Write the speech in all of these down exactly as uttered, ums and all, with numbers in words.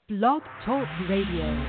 Blog Talk Radio.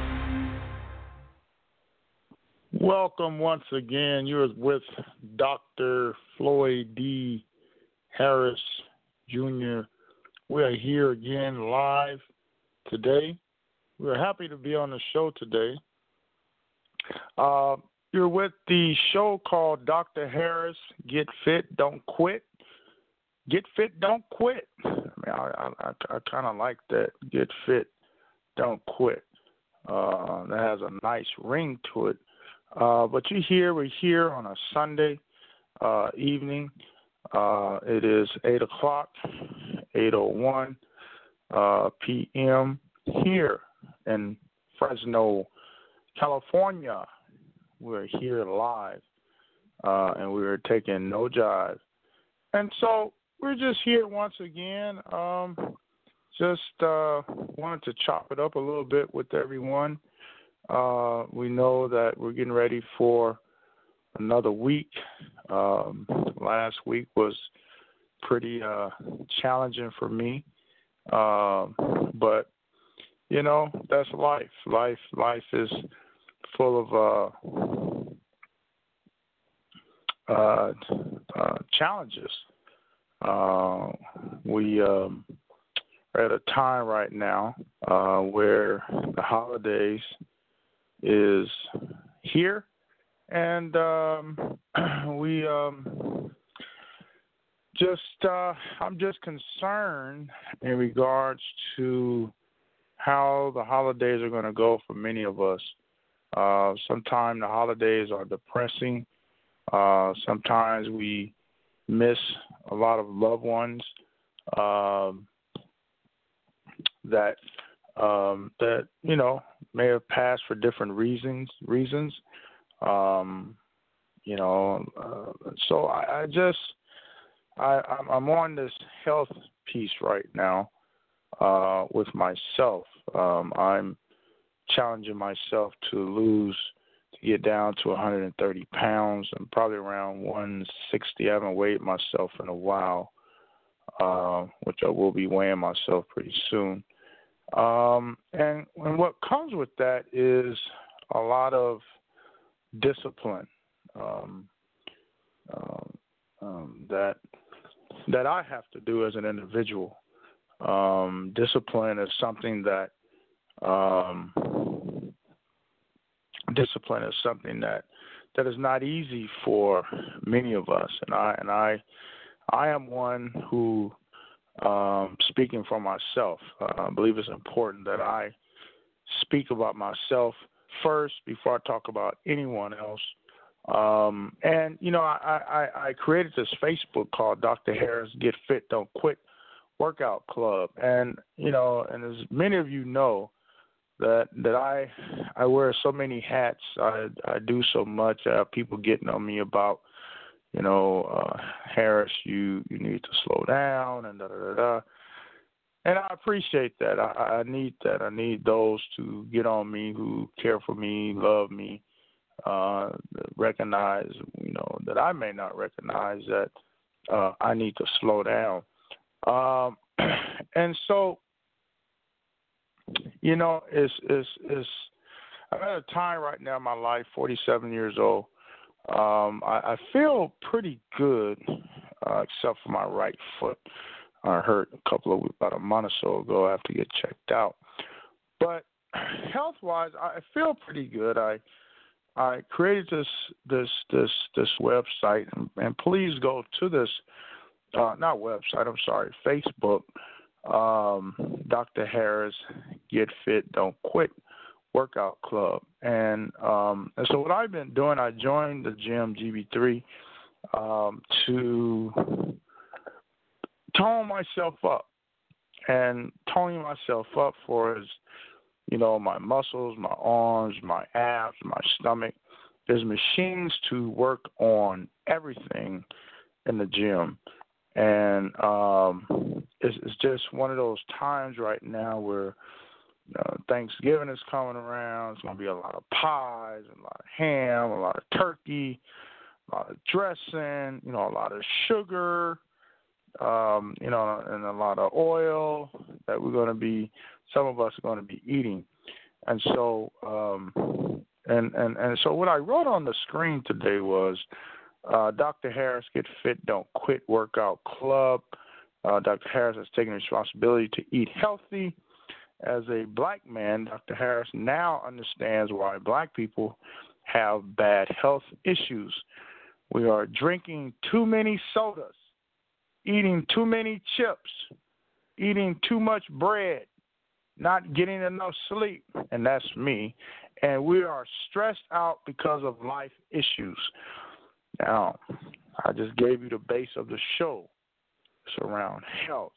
Welcome once again. You're with Doctor Floyd D. Harris, Junior We are here again live today. We're happy to be on the show today. Uh, you're with the show called Doctor Harris, Get Fit, Don't Quit. Get Fit, Don't Quit. I mean, I, I, I kind of like that. Get Fit, Don't Quit. Uh, that has a nice ring to it. Uh, but you here, we're here on a Sunday uh, evening. Uh, it is eight o'clock, eight oh one uh, p.m. here in Fresno, California. We're here live, uh, and we're taking no jive. And so we're just here once again. Um, just uh, wanted to chop it up a little bit with everyone. Uh, we know that we're getting ready for another week. Um, last week was pretty uh, challenging for me, uh, but you know that's life. Life, life is full of uh, uh, uh, challenges. Uh, we um, are at a time right now uh, where the holidays is here, and um, we um, just uh, I'm just concerned in regards to how the holidays are going to go for many of us. Uh, sometimes the holidays are depressing. Uh, sometimes we miss a lot of loved ones um, that um, that you know may have passed for different reasons. Reasons, um, you know. Uh, so I, I just I, I'm on this health piece right now uh, with myself. Um, I'm challenging myself to lose, to get down to one hundred thirty pounds. I'm probably around one sixty. I haven't weighed myself in a while, uh, which I will be weighing myself pretty soon. Um, and, and what comes with that is a lot of discipline um, um, um, that that I have to do as an individual. Um, discipline is something that um, discipline is something that, that is not easy for many of us, and I and I I am one who. Um, speaking for myself, uh, I believe it's important that I speak about myself first before I talk about anyone else. Um, and, you know, I, I, I created this Facebook called Doctor Harris Get Fit, Don't Quit Workout Club. And, you know, and as many of you know, that that I I wear so many hats. I, I do so much. I have people getting on me about, you know, uh, Harris, you, you need to slow down and da da da da. And I appreciate that. I, I need that. I need those to get on me who care for me, love me, uh, recognize, you know, that I may not recognize that uh, I need to slow down. Um, and so, you know, it's, it's, it's, I'm at a time right now in my life, forty-seven years old. Um, I, I feel pretty good, uh, except for my right foot. I hurt a couple of about a month or so ago. I have to get checked out. But health-wise, I feel pretty good. I I created this this this this website, and, and please go to this uh, not website. I'm sorry, Facebook. Um, Doctor Harris Get Fit, Don't Quit Workout Club. And um, and so what I've been doing, I joined the gym G B three um, to tone myself up. And toning myself up for is, you know, my muscles, my arms, my abs, my stomach. There's machines to work on everything in the gym. And um, it's, it's just one of those times right now where Uh, Thanksgiving is coming around. It's going to be a lot of pies, a lot of ham, a lot of turkey, a lot of dressing, you know, a lot of sugar. um, you know, and a lot of oil that we're going to be, some of us are going to be eating. And so, um, and, and, and so what I wrote on the screen today was uh, Doctor Harris Get Fit, Don't Quit Workout Club. Uh, Doctor Harris has taken responsibility to eat healthy. As a black man, Doctor Harris now understands why black people have bad health issues. We are drinking too many sodas, eating too many chips, eating too much bread, not getting enough sleep, and that's me. And we are stressed out because of life issues. Now, I just gave you the base of the show. It's around health.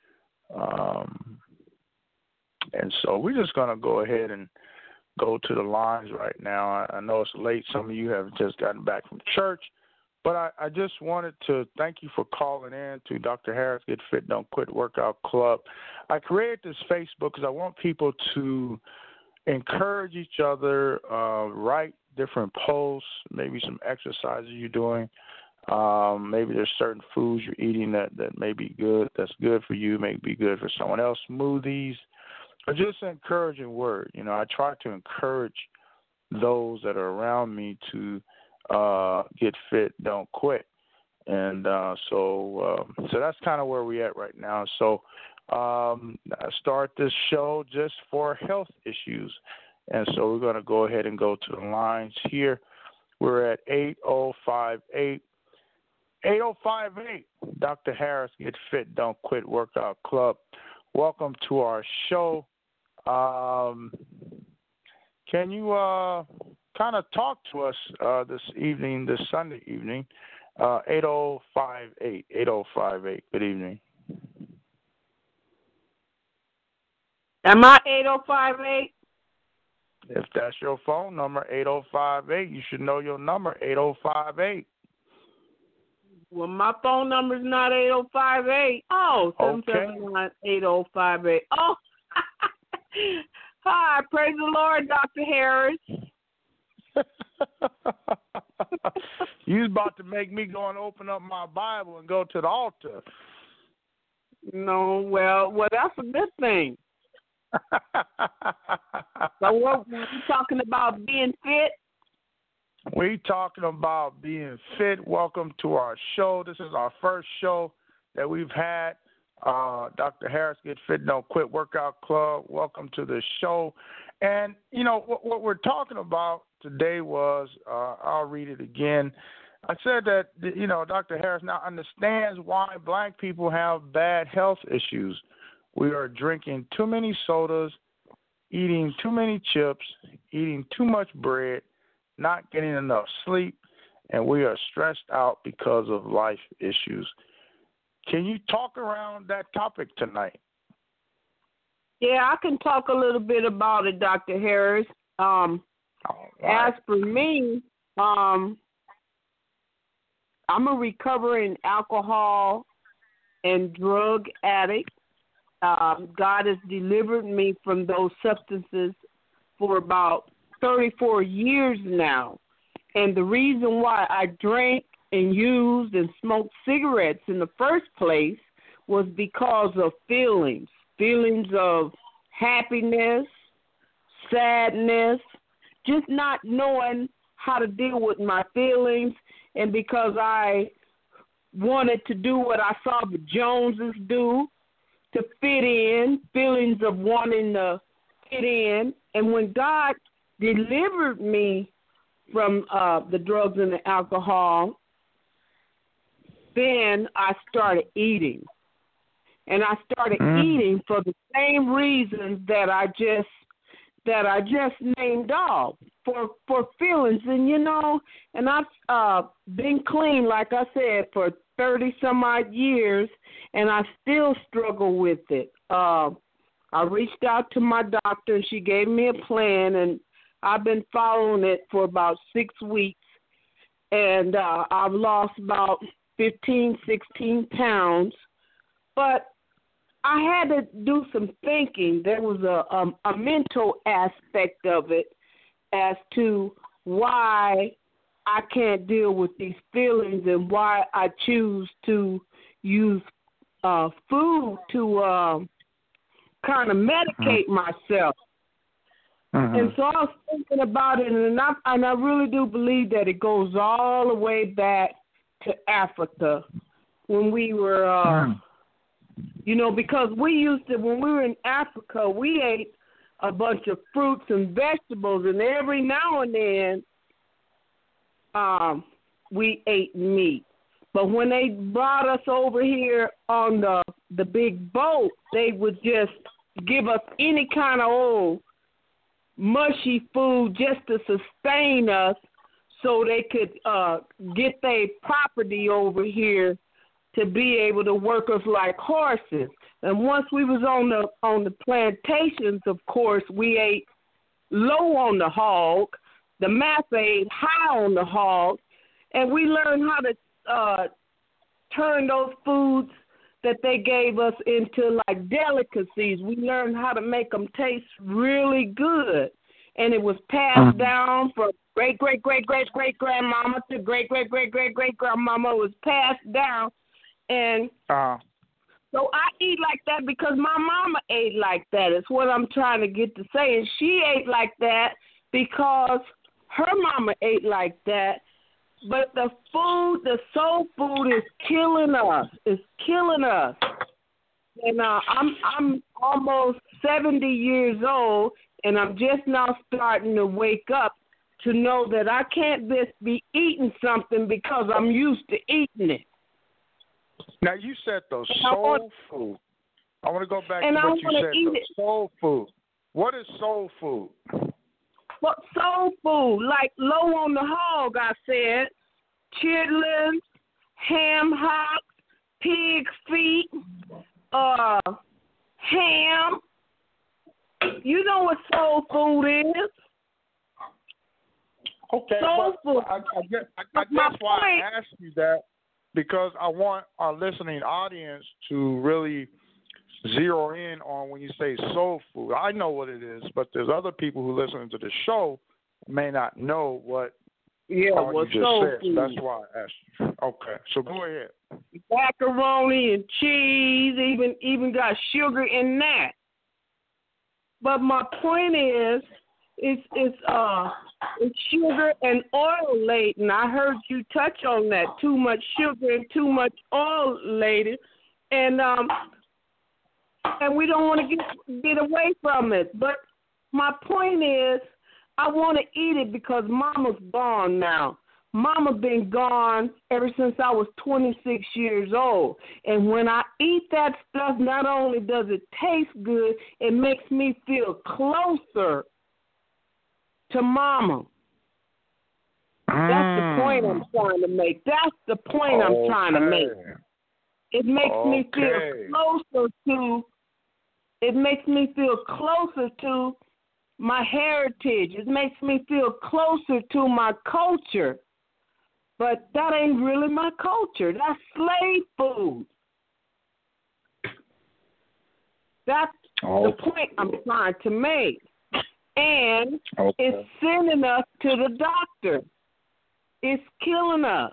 Um, and so we're just going to go ahead and go to the lines right now. I, I know it's late. Some of you have just gotten back from church. But I, I just wanted to thank you for calling in to Doctor Harris Get Fit, Don't Quit Workout Club. I created this Facebook because I want people to encourage each other, uh, write different posts, maybe some exercises you're doing. Um, maybe there's certain foods you're eating that, that may be good, that's good for you, may be good for someone else, smoothies, or just an encouraging word. You know, I try to encourage those that are around me to uh, get fit, don't quit. And uh, so um, so that's kind of where we're at right now. So um, I start this show just for health issues. And so we're going to go ahead and go to the lines here. We're at eight oh five eight, eight oh five eight, Doctor Harris Get Fit, Don't Quit Workout Club. Welcome to our show. Um, can you uh, kind of talk to us uh, this evening, this Sunday evening? Uh, eight oh five eight, eight oh five eight. Good evening. Am I eight oh five eight? If that's your phone number, eight oh five eight, you should know your number, eight oh five eight. Well, my phone number's not eight oh five eight. Oh, seven seven nine, eight oh five eight. Oh, hi, praise the Lord, Doctor Harris. You're about to make me go and open up my Bible and go to the altar. No, well, well, that's a good thing. So what were we talking about, being fit? We talking about being fit. Welcome to our show. This is our first show that we've had. Uh, Doctor Harris Get Fit, Don't Quit Workout Club. Welcome to the show. And, you know, what, what we're talking about today was, uh, I'll read it again. I said that, you know, Doctor Harris now understands why black people have bad health issues. We are drinking too many sodas, eating too many chips, eating too much bread, not getting enough sleep, and we are stressed out because of life issues. Can you talk around that topic tonight? Yeah, I can talk a little bit about it, Doctor Harris. Um, right. As for me, um, I'm a recovering alcohol and drug addict. Um, God has delivered me from those substances for about thirty-four years now. And the reason why I drank and used and smoked cigarettes in the first place was because of feelings, feelings of happiness, sadness, just not knowing how to deal with my feelings. And because I wanted to do what I saw the Joneses do, to fit in, feelings of wanting to fit in. And when God delivered me from uh, the drugs and the alcohol, then I started eating. And I started mm. eating for the same reasons that I just that I just named off, for for feelings. And, you know, and I've uh, been clean, like I said, for thirty some odd years, and I still struggle with it. Uh, I reached out to my doctor, and she gave me a plan, and I've been following it for about six weeks, and uh, I've lost about fifteen, sixteen pounds, but I had to do some thinking. There was a, a, a mental aspect of it as to why I can't deal with these feelings and why I choose to use uh, food to um, kind of medicate mm-hmm. myself. Mm-hmm. And so I was thinking about it, and I, and I really do believe that it goes all the way back to Africa when we were, uh, mm. you know, because we used to, when we were in Africa, we ate a bunch of fruits and vegetables, and every now and then um, we ate meat. But when they brought us over here on the the big boat, they would just give us any kind of old mushy food just to sustain us so they could uh, get their property over here to be able to work us like horses. And once we was on the on the plantations, of course, we ate low on the hog. The massa ate high on the hog. And we learned how to uh, turn those foods that they gave us into like delicacies. We learned how to make them taste really good. And it was passed down from great, great, great, great, great grandmama to great, great, great, great, great grandmama. It was passed down. And uh, so I eat like that because my mama ate like that. It's what I'm trying to get to say. And she ate like that because her mama ate like that. But the food, the soul food is killing us. It's killing us. And uh, I'm I'm almost seventy years old, and I'm just now starting to wake up to know that I can't just be eating something because I'm used to eating it. Now, you said those soul want, food. I want to go back to what you said, eat the soul food. What is soul food? Well, soul food, like low on the hog, I said, chitlins, ham hocks, pig feet, uh, ham. You know what soul food is? Okay, soul but food. I, I guess, I, I guess why point, I asked you that, because I want our listening audience to really zero in on when you say soul food. I know what it is, but there's other people who listen to the show may not know what yeah, all what you just soul said. food. So that's why I asked you. Okay, so go ahead. Macaroni and cheese, even even got sugar in that. But my point is, it's it's uh it's sugar and oil laden. I heard you touch on that. Too much sugar and too much oil laden, and um. And we don't want to get get away from it. But my point is, I want to eat it because Mama's gone now. Mama been gone ever since I was twenty-six years old. And when I eat that stuff, not only does it taste good, it makes me feel closer to Mama. Mm. That's the point I'm trying to make. That's the point okay. I'm trying to make. It makes okay. me feel closer to It makes me feel closer to my heritage. It makes me feel closer to my culture. But that ain't really my culture. That's slave food. That's oh. the point I'm trying to make. And okay. it's sending us to the doctor. It's killing us.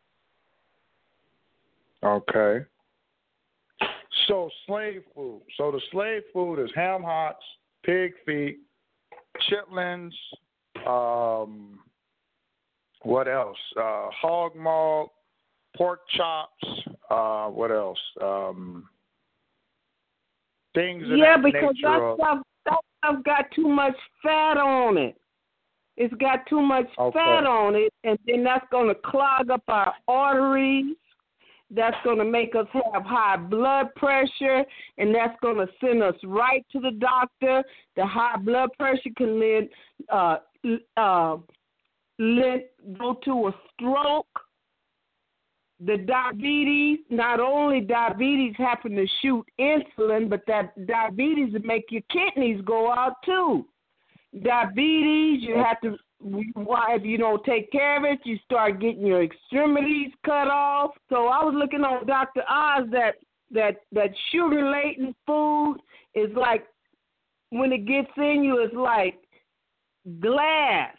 Okay. So slave food. So the slave food is ham hocks, pig feet, chitlins, um, what else? Uh, hog maw, pork chops. Uh, what else? Um, things of yeah, that because nature that stuff, that stuff got too much fat on it. It's got too much okay. fat on it, and then that's going to clog up our arteries. That's going to make us have high blood pressure, and that's going to send us right to the doctor. The high blood pressure can lead, uh, uh, lead, go to a stroke. The diabetes, not only diabetes happen to shoot insulin, but that diabetes will make your kidneys go out too. Diabetes, you have to, why if you don't take care of it, you start getting your extremities cut off. So I was looking on Doctor Oz that that that sugar laden food is like, when it gets in you, it's like glass.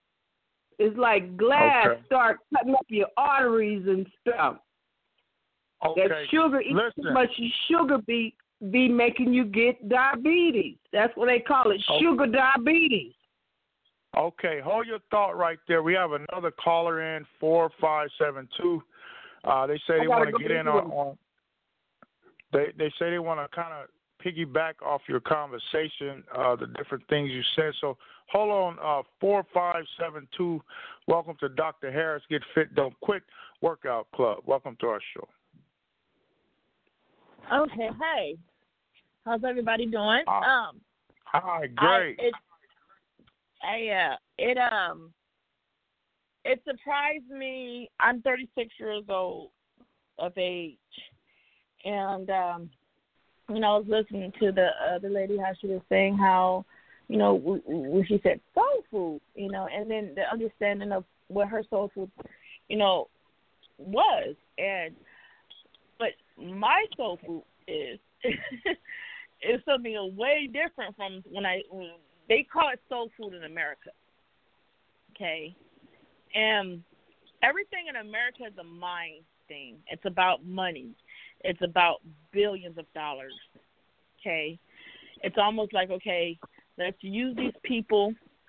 It's like glass okay. start cutting up your arteries and stuff. Okay. That sugar, eating Listen. too much sugar be be making you get diabetes. That's what they call it, Okay. sugar diabetes. Okay, hold your thought right there. We have another caller in, four five seven two. Uh, they say they want to get in on, on they they say they want to kind of piggyback off your conversation, uh, the different things you said. So hold on, uh, four five seven two. Welcome to Doctor Harris Get Fit Don't Quit Workout Club. Welcome to our show. Okay, hey. How's everybody doing? Hi. Um, Hi, great. I, it, I, uh, it, um, it surprised me. I'm thirty-six years old of age, and, um, you know, I was listening to the other lady, how she was saying how, you know, when she said soul food, you know, and then the understanding of what her soul food, you know, was. And, but my soul food is, is something way different from when I, when they call it soul food in America. Okay. And everything in America is a mind thing. It's about money. It's about billions of dollars. Okay. It's almost like, okay, let's use these people.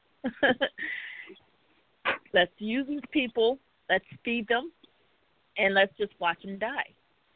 let's use these people. Let's feed them. And let's just watch them die.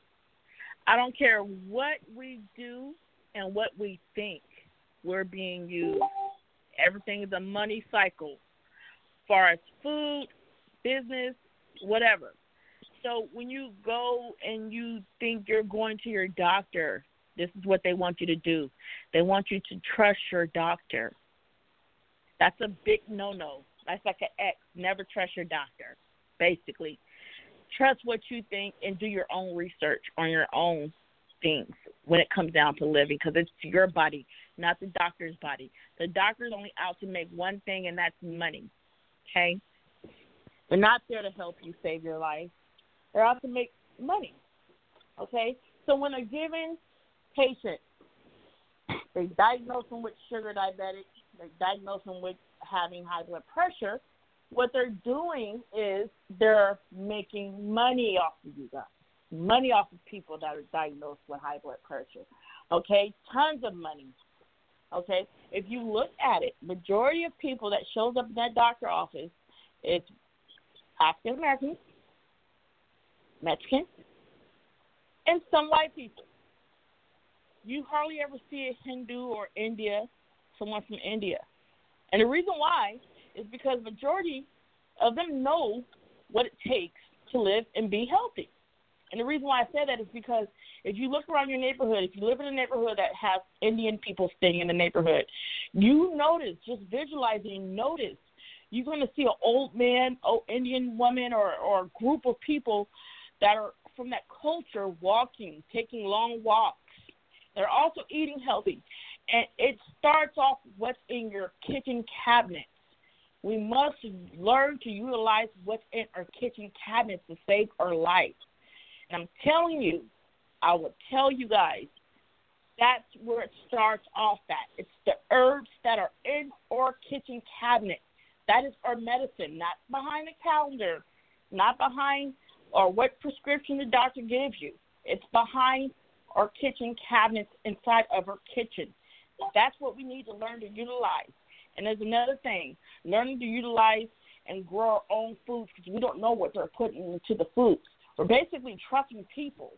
I don't care what we do and what we think. We're being used. Everything is a money cycle. As far as food, business, whatever. So when you go and you think you're going to your doctor, this is what they want you to do. They want you to trust your doctor. That's a big no-no. That's like an X. Never trust your doctor, basically. Trust what you think and do your own research on your own things when it comes down to living, because it's your body, not the doctor's body. The doctor's only out to make one thing, and that's money, okay? They're not there to help you save your life. They're out to make money, okay? So when a given patient, they diagnose them with sugar diabetic, they diagnose them with having high blood pressure, what they're doing is they're making money off of you guys, money off of people that are diagnosed with high blood pressure, okay? Tons of money, okay? If you look at it, majority of people that shows up in that doctor office is African Americans, Mexican, and some white people. You hardly ever see a Hindu or India, someone from India. And the reason why is because majority of them know what it takes to live and be healthy. And the reason why I say that is because if you look around your neighborhood, if you live in a neighborhood that has Indian people staying in the neighborhood, you notice, just visualizing, notice, you're going to see an old man, old Indian woman, or, or a group of people that are from that culture walking, taking long walks. They're also eating healthy. And it starts off what's in your kitchen cabinets. We must learn to utilize what's in our kitchen cabinets to save our life. And I'm telling you, I will tell you guys, that's where it starts off at. It's the herbs that are in our kitchen cabinet. That is our medicine, not behind the calendar, not behind or what prescription the doctor gives you. It's behind our kitchen cabinets inside of our kitchen. That's what we need to learn to utilize. And there's another thing, learning to utilize and grow our own foods, because we don't know what they're putting into the foods. We're basically trusting people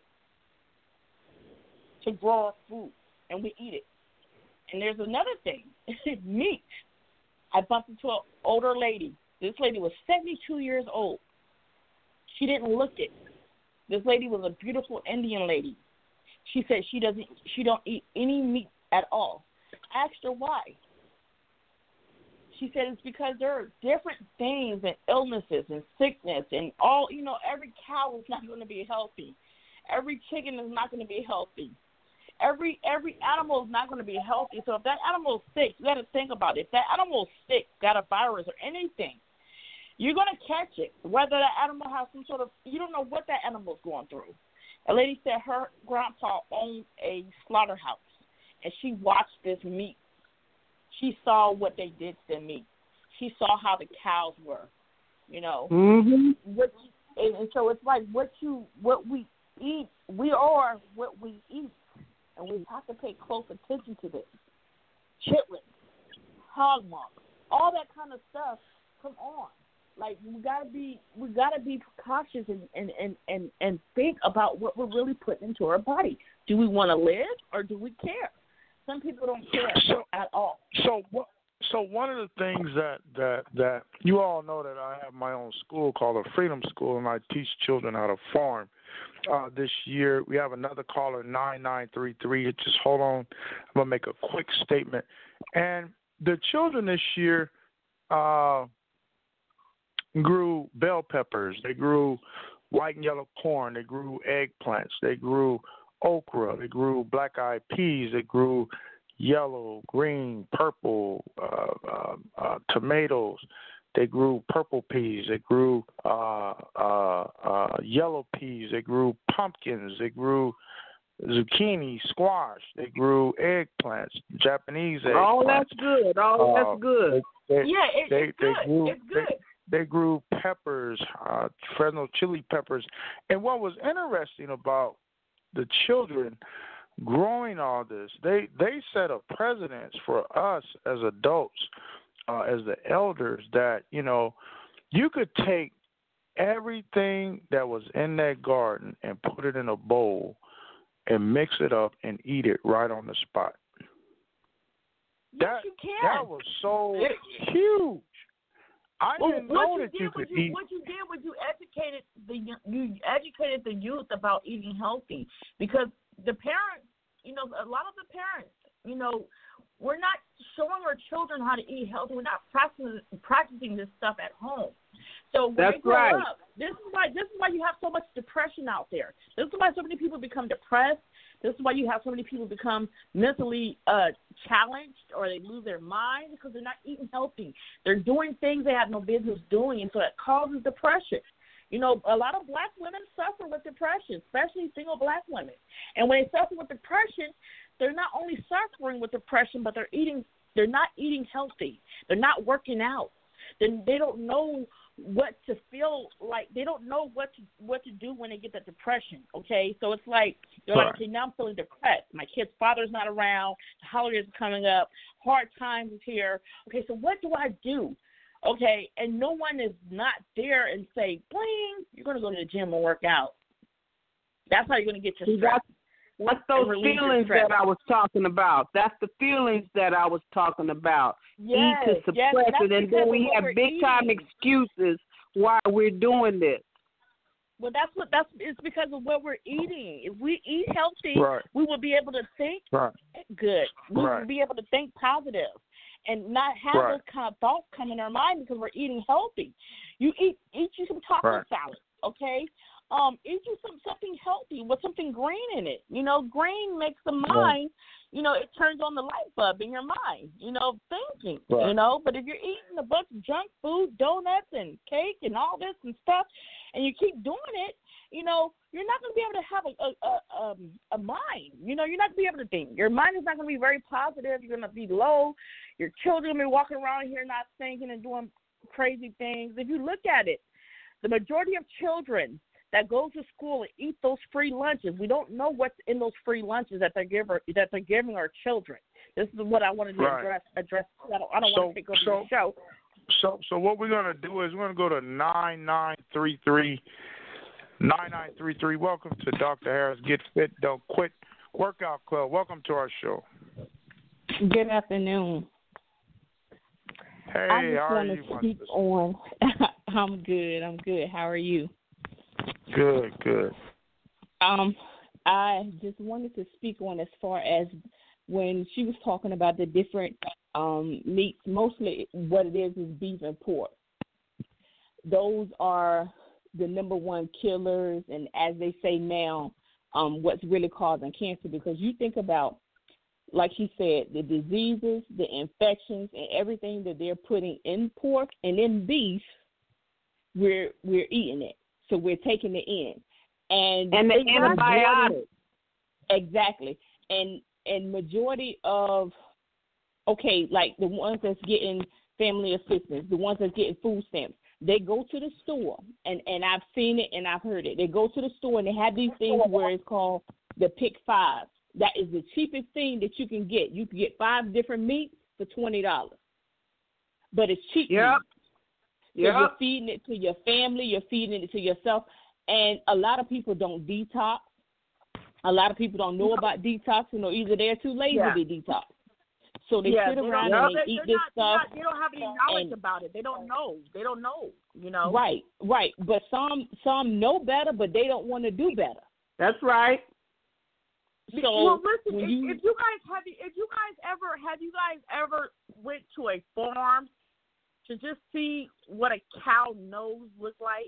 to grow our food, and we eat it. And there's another thing, meat. I bumped into an older lady. This lady was seventy-two years old. She didn't look it. This lady was a beautiful Indian lady. She said she doesn't, she don't eat any meat at all. I asked her why. She said it's because there are different things and illnesses and sickness and all, you know, every cow is not going to be healthy. Every chicken is not going to be healthy. Every every animal is not going to be healthy. So if that animal is sick, you got to think about it. If that animal is sick, got a virus or anything, you're going to catch it. Whether that animal has some sort of, you don't know what that animal is going through. A lady said her grandpa owned a slaughterhouse, and she watched this meat. She saw what they did to the meat. She saw how the cows were, you know. Mm-hmm. What, and, and so it's like what you, what we eat, we are what we eat, and we have to pay close attention to this. Chitlins, hog muck, all that kind of stuff. Come on, like we gotta be, we gotta be cautious and and, and, and and think about what we're really putting into our body. Do we want to live or do we care? Some people don't care so, at all. So what? So one of the things that, that, that you all know that I have my own school called the Freedom School, and I teach children how to farm. Uh, this year we have another caller, nine nine three three. Just hold on. I'm going to make a quick statement. And the children this year uh, grew bell peppers. They grew white and yellow corn. They grew eggplants. They grew okra. They grew black-eyed peas. They grew yellow, green, purple, uh, uh, uh, tomatoes. They grew purple peas. They grew uh, uh, uh, yellow peas. They grew pumpkins. They grew zucchini, squash. They grew eggplants, Japanese eggplants. All that's good. All Uh, that's good. They, Yeah, it, they, it's they good. grew, It's good. They, they grew peppers, uh, Fresno chili peppers. And what was interesting about the children growing all this, they they set a precedence for us as adults, uh, as the elders, that, you know, you could take everything that was in that garden and put it in a bowl and mix it up and eat it right on the spot. Yes, That, you can. that was so huge. I Well, didn't what know you that did you was could you, eat. what you did was you educated the you educated the youth about eating healthy, because the parents, you know, a lot of the parents, you know, we're not showing our children how to eat healthy. We're not practicing practicing this stuff at home. So when That's they grow right. up, this is why this is why you have so much depression out there. This is why so many people become depressed. This is why you have so many people become mentally uh, challenged, or they lose their mind because they're not eating healthy. They're doing things they have no business doing, and so it causes depression. You know, a lot of black women suffer with depression, especially single black women. And when they suffer with depression, they're not only suffering with depression, but they're eating. They're not eating healthy. They're not working out. Then they don't know what to feel like. They don't know what to what to do when they get that depression. Okay, so it's like they're Right. like, okay, now I'm feeling depressed. My kid's father's not around. The holidays are coming up. Hard times is here. Okay, so what do I do? Okay, and no one is not there and say, bling, you're going to go to the gym and work out. That's how you're going to get your See, stress. that's, that's those and relieve your feelings stress. that I was talking about. That's the feelings that I was talking about. Yes, Eat to suppress yes, and that's it, and because then of we what have we're big time eating. excuses why we're doing this. Well, that's what that's. It's because of what we're eating. If we eat healthy, Right. we will be able to think Right. good. We Right. will be able to think positive, and not have Right. those kind of thoughts come in our mind because we're eating healthy. You eat eat you some taco Right. salad, okay? Um, eat you some something healthy with something green in it. You know, green makes the mind. You know, it turns on the light bulb in your mind. You know, thinking. Right. You know, but if you're eating a bunch of junk food, donuts and cake and all this and stuff, and you keep doing it, you know, you're not going to be able to have a a, a, um, a mind. You know, you're not going to be able to think. Your mind is not going to be very positive. You're going to be low. Your children will be walking around here not thinking and doing crazy things. If you look at it, the majority of children that go to school and eat those free lunches, we don't know what's in those free lunches that they're giving that they're giving our children. This is what I wanted to Right. address. Address. I don't, I don't So- want to take over so- the show. So, so what we're gonna do is we're gonna go to nine nine three three. Nine nine three three. Welcome to Doctor Harris Get Fit Don't Quit Workout Club. Welcome to our show. Good afternoon. Hey, I just how are want you? to my speak sister? on. I'm good. I'm good. How are you? Good, good. Um, I just wanted to speak on as far as when she was talking about the different um, meats. Mostly, what it is is beef and pork. Those are the number one killers, and as they say now, um, what's really causing cancer. Because you think about, like she said, the diseases, the infections, and everything that they're putting in pork and in beef, we're we're eating it. So we're taking it in. And, And the majority- antibiotics. Exactly. And and majority of, okay, like the ones that's getting family assistance, the ones that's getting food stamps, they go to the store, and, and I've seen it and I've heard it. They go to the store and they have these things where it's called the pick five. That is the cheapest thing that you can get. You can get five different meats for twenty dollars. But it's cheap. Yep. So Yep. you're feeding it to your family, you're feeding it to yourself. And a lot of people don't detox. A lot of people don't know about detoxing, or either they're too lazy Yeah. to detox. So they yeah, sit they around don't, and they they, eat they're this not, stuff. Not, they don't have any knowledge and, about it. They don't know. They don't know. You know. Right, right. But some some know better, but they don't want to do better. That's right. So well, listen. when If you, if you guys have, if you guys ever have you guys ever went to a farm to just see what a cow nose looks like,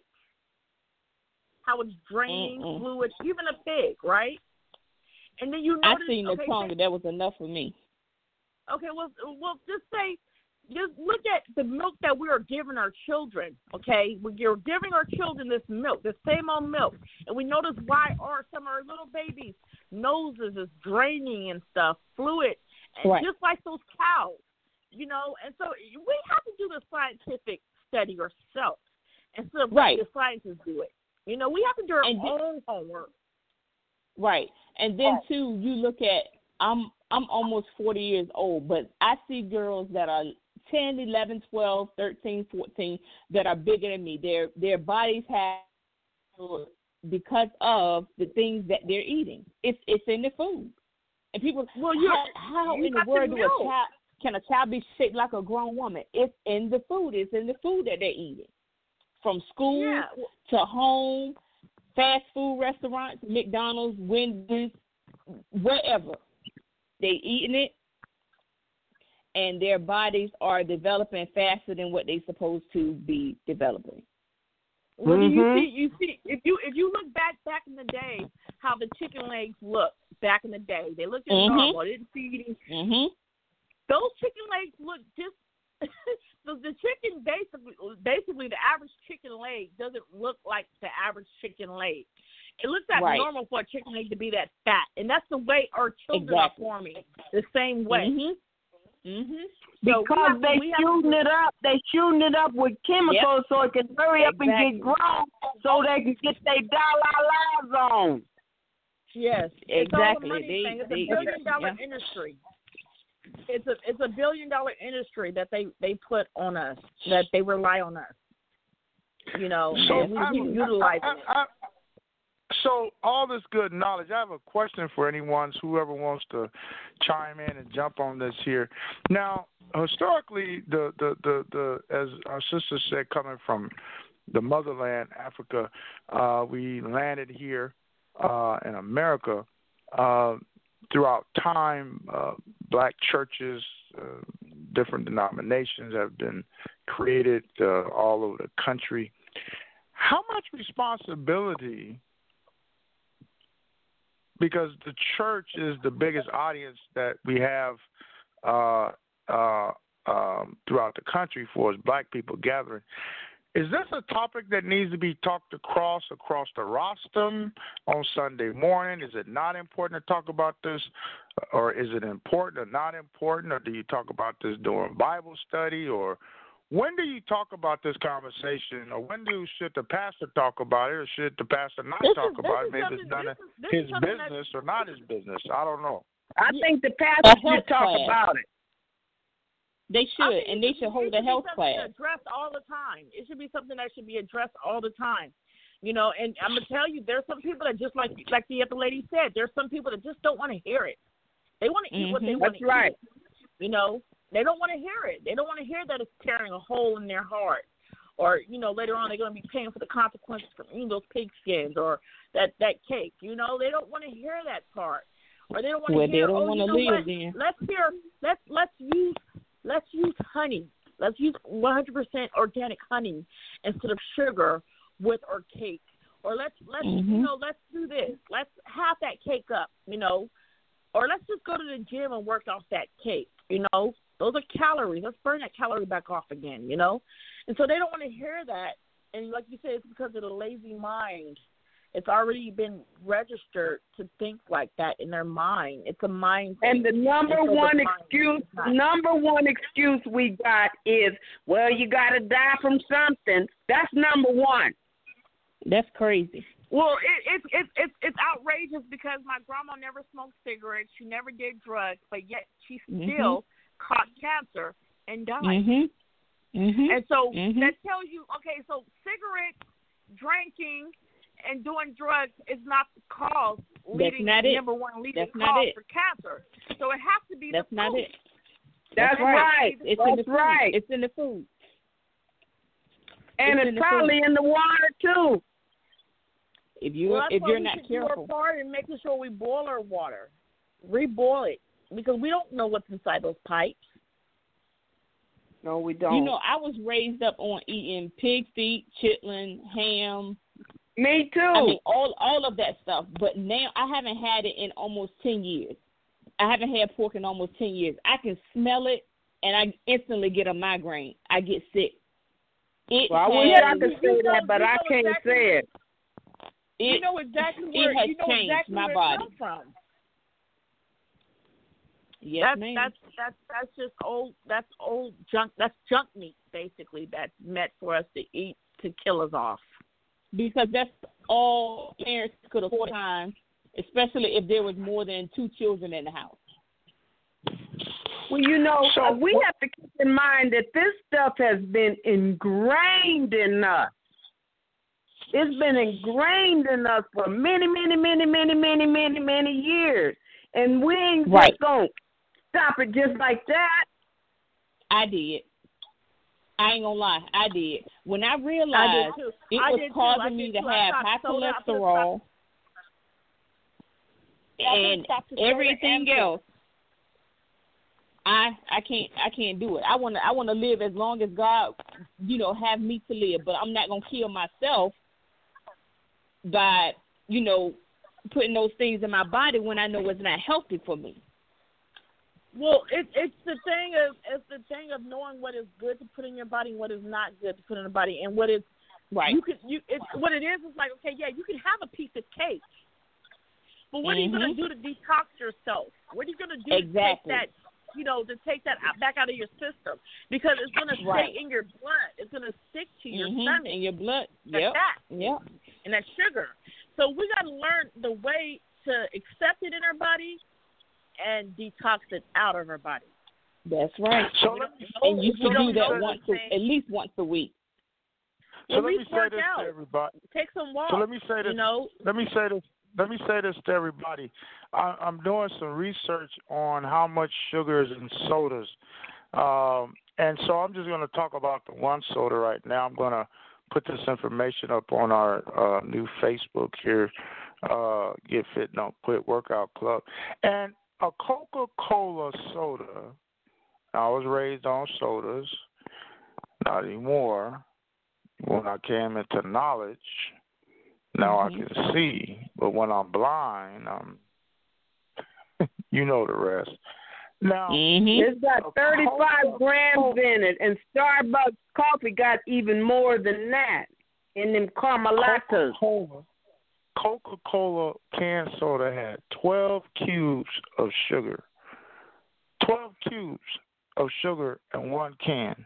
how it's draining Mm-mm. fluid, even a pig, right? And then you I notice. seen the okay, tongue, and that was enough for me. Okay, well, well, just say, just look at the milk that we are giving our children. Okay, we're giving our children this milk, this same old milk, and we notice why are some of our little babies' noses is draining and stuff, fluid, and Right. just like those cows, you know. And so we have to do the scientific study ourselves instead of Right. letting the scientists do it. You know, we have to do our And the- own homework. Right. And then, too, you look at, I'm I'm almost forty years old, but I see girls that are ten, eleven, twelve, thirteen, fourteen that are bigger than me. Their their bodies have, because of the things that they're eating. It's it's in the food. And people, Well, you how, how you in the got to world do a know. child, can a child be shaped like a grown woman? It's in the food. It's in the food that they're eating. From school Yeah. to home, fast food restaurants, McDonald's, Wendy's, wherever. They eating it, and their bodies are developing faster than what they're supposed to be developing. Well, Mhm. you see, you see, if you if you look back back in the day, how the chicken legs looked back in the day, they looked just Mhm. normal. They didn't see any. Mhm. Those chicken legs look just. the, the chicken basically, basically, the average chicken leg doesn't look like the average chicken leg. It looks like Right. normal for a chicken leg to be that fat, and that's the way our children Exactly. are forming, the same way. Mhm. Mhm. So we Because have to- they we have to- shooting it up, they shooting it up with chemicals so it can hurry up and Exactly. get grown, so they can get their dollar lives on. Yes, it's all a Exactly. money They- thing. It's they- a billion dollar yeah. industry. It's a it's a billion dollar industry that they, they put on us, that they rely on us. You know, So, and we I'm- keep utilizing I- it. I- I- so all this good knowledge, I have a question for anyone, whoever wants to chime in and jump on this here. Now, historically, the the the, the as our sister said, coming from the motherland, Africa, uh, we landed here uh, in America. Uh, throughout time, uh, black churches, uh, different denominations have been created uh, all over the country. How much responsibility, because the church is the biggest audience that we have uh, uh, um, throughout the country for us black people gathering, is this a topic that needs to be talked across across the rostrum on Sunday morning? Is it not important to talk about this, or is it important or not important, or do you talk about this during Bible study, or when do you talk about this conversation, or when do should the pastor talk about it, or should the pastor not This talk is- about this it? is Maybe something- it's done this in is- this his is something that- business or not his business. I don't know. I think the A pastor health should talk class. about it. They should, I think and it they should- should it hold should a be health something class. Addressed all the time. It should be something that should be addressed all the time. You know, and I'm gonna tell you, there's some people that just like like the other lady said. There's some people that just don't want to hear it. They want to eat what they Mhm. want to That's right. eat. You know, they don't want to hear it. They don't want to hear that it's tearing a hole in their heart, or you know, later on they're going to be paying for the consequences from eating those pig skins or that that cake. You know, they don't want to hear that part, or they don't want to Well, they hear. don't oh, wanna you know live what? then. Let's hear. Let's let's use let's use honey. Let's use one hundred percent organic honey instead of sugar with our cake. Or let's let's Mhm. you know let's do this. Let's half that cake up, you know, or let's just go to the gym and work off that cake. You know, those are calories. Let's burn that calorie back off again. You know, and so they don't want to hear that. And like you said, it's because of the lazy mind. It's already been registered to think like that in their mind. It's a mind thing. And the number and so one the excuse, number one excuse we got is, well, you got to die from something. That's number one. That's crazy. Well, it, it, it, it, it's outrageous because my grandma never smoked cigarettes. She never did drugs, but yet she still mm-hmm. caught cancer and died. Mm-hmm. Mm-hmm. And so mm-hmm. that tells you, okay, so cigarettes, drinking, and doing drugs is not the cause leading, That's not it. number one leading That's cause it. for cancer. So it has to be That's the not food. it. That's, That's right. It's That's in the food. right. It's in the food. And it's, it's probably food. in the water, too. If you well, if you're not we careful, do our part in making sure we boil our water, reboil it, because we don't know what's inside those pipes. No, we don't. You know, I was raised up on eating pig feet, chitlin, ham. Me too. I mean, all all of that stuff. But now I haven't had it in almost ten years. I haven't had pork in almost ten years. I can smell it, and I instantly get a migraine. I get sick. It well, I has, wish I could say that, but I can't exactly, say it. It, you know exactly where it has you know changed exactly my where body. it comes from. Yes, that's, ma'am. that's that's that's just old. That's old junk. That's junk meat, basically. That's meant for us to eat to kill us off. Because that's all parents could afford at the time, especially if there was more than two children in the house. Well, you know, so, uh, we have to keep in mind that this stuff has been ingrained in us. It's been ingrained in us for many, many, many, many, many, many, many years. And we ain't right. just going to stop it just like that. I did. I ain't going to lie. I did. When I realized I did it I was did causing me to too. have high cholesterol and everything else, I I can't I can't do it. I want to I want to live as long as God, you know, have me to live, but I'm not going to kill myself by, you know, putting those things in my body when I know it's not healthy for me. Well, it, it's the thing of it's the thing of knowing what is good to put in your body and what is not good to put in the body, and what is right. You can you it's, what it is is like, okay, yeah, you can have a piece of cake, but what mm-hmm. are you going to do to detox yourself? What are you going to do exactly. to take that, you know, to take that back out of your system? Because it's going to right. stay in your blood. It's going to stick to your mm-hmm. stomach. In your blood. That Yep. fat. Yep. And that sugar. So we got to learn the way to accept it in our body and detox it out of our body. That's right. So let me, and you so can do that say, once, a, at least once a week. So At let me least say work this out. to everybody. Take some walks. So let me say this. You know, let me say this. Let me say this to everybody. I, I'm doing some research on how much sugar is in sodas, um, and so I'm just going to talk about the one soda right now. I'm going to put this information up on our uh, new Facebook here, uh, Get Fit Don't Quit Workout Club, and a Coca-Cola soda. I was raised on sodas, not anymore. When I came into knowledge, now mm-hmm. I can see, but when I'm blind, I'm, you know the rest. Now mm-hmm. It's got thirty-five grams in it, and Starbucks coffee got even more than that in them Carmelatas. Coca-Cola, Coca-Cola canned soda had twelve cubes of sugar. twelve cubes of sugar in one can.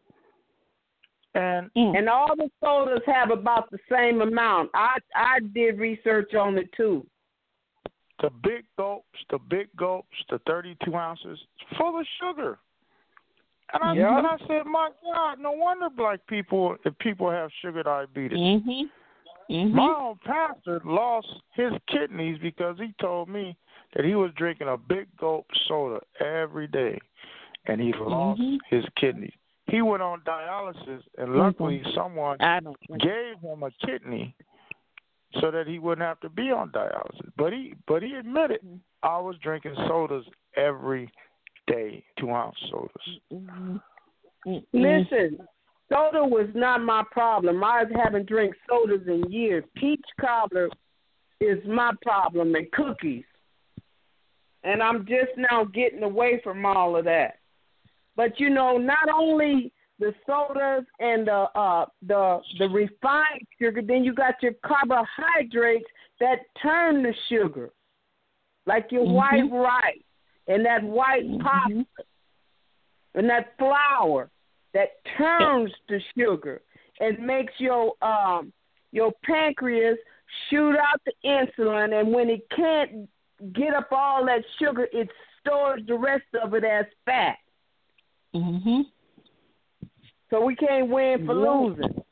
And and all the sodas have about the same amount. I I did research on it too. The big gulps, the big gulps, the thirty-two ounces, full of sugar. And I, yep. and I said, my God, no wonder black people, if people have sugar diabetes. Mm-hmm. Mm-hmm. My own pastor lost his kidneys because he told me that he was drinking a big gulp soda every day, and he lost mm-hmm. his kidneys. He went on dialysis, and luckily mm-hmm. someone gave him a kidney so that he wouldn't have to be on dialysis. But he, but he admitted, mm-hmm. I was drinking sodas every day, two-ounce sodas. Mm-hmm. Listen, soda was not my problem. I haven't drank sodas in years. Peach cobbler is my problem, and cookies. And I'm just now getting away from all of that. But, you know, not only the sodas and the uh the the refined sugar. Then you got your carbohydrates that turn to sugar, like your mm-hmm. white rice and that white mm-hmm. pasta and that flour that turns to sugar and makes your um your pancreas shoot out the insulin, and when it can't get up all that sugar, it stores the rest of it as fat. Mhm. So we can't win for yeah. losing.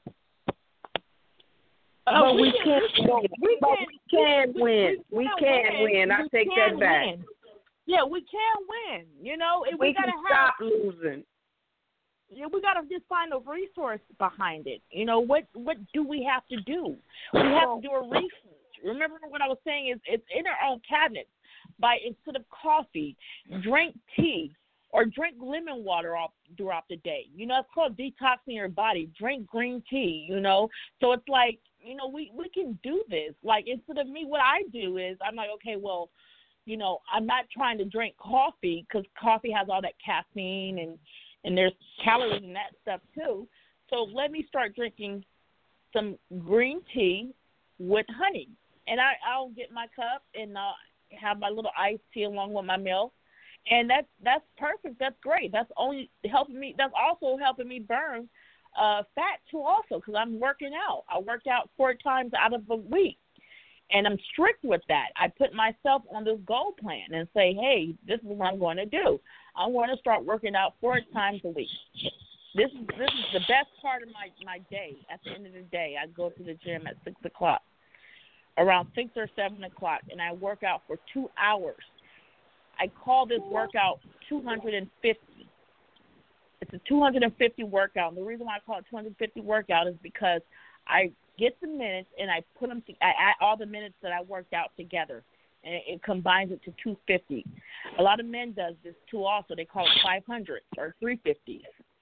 Oh, but we, we can, can't. we, but can, we can we, win. We, we can, can win. win. I we take can that back. Win. Yeah, we can win. You know, and we, we gotta can have, stop losing. Yeah, we gotta just find a resource behind it. You know, what what do we have to do? We have to do a research. Remember what I was saying is it's in our own cabinets. By instead of coffee, drink tea or drink lemon water all throughout the day. You know, it's called detoxing your body. Drink green tea. You know, so it's like, you know, we we can do this. Like, instead of me, what I do is I'm like, okay, well, you know, I'm not trying to drink coffee because coffee has all that caffeine and and there's calories in that stuff too. So let me start drinking some green tea with honey, and I, I'll get my cup and I'll have my little iced tea along with my milk, and that's that's perfect. That's great. That's only helping me. That's also helping me burn uh, fat too, also, because I'm working out. I work out four times out of a week, and I'm strict with that. I put myself on this goal plan and say, hey, this is what I'm going to do. I want to start working out four times a week. This is this is the best part of my, my day. At the end of the day, I go to the gym at six o'clock, around six or seven o'clock, and I work out for two hours. I call this workout two hundred fifty. It's a two hundred fifty workout. And the reason why I call it two hundred fifty workout is because I get the minutes and I put them. To, I add all the minutes that I worked out together, and it, it combines it to two hundred fifty. A lot of men does this too. Also, they call it five hundred or three hundred fifty.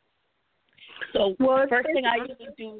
So well, the first thing I usually do,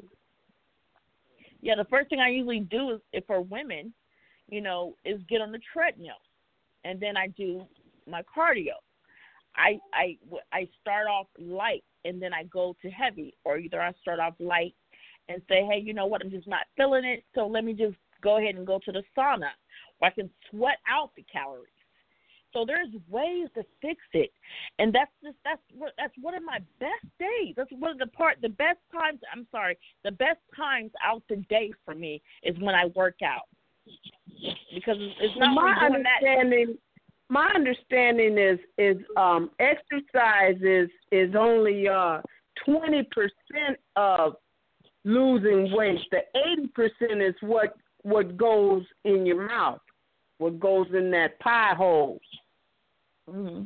yeah, the first thing I usually do is, if for women, you know, is get on the treadmill, and then I do my cardio. I I I start off light and then I go to heavy, or either I start off light and say, hey, you know what, I'm just not feeling it, so let me just go ahead and go to the sauna where I can sweat out the calories. So there's ways to fix it, and that's just that's what that's one of my best days. That's one of the part the best times. I'm sorry, the best times out the day for me is when I work out, because it's not my only doing understanding. that. My understanding is is um, exercise is is only uh, twenty percent of losing weight. The eighty percent is what what goes in your mouth, what goes in that pie hole. Mm-hmm.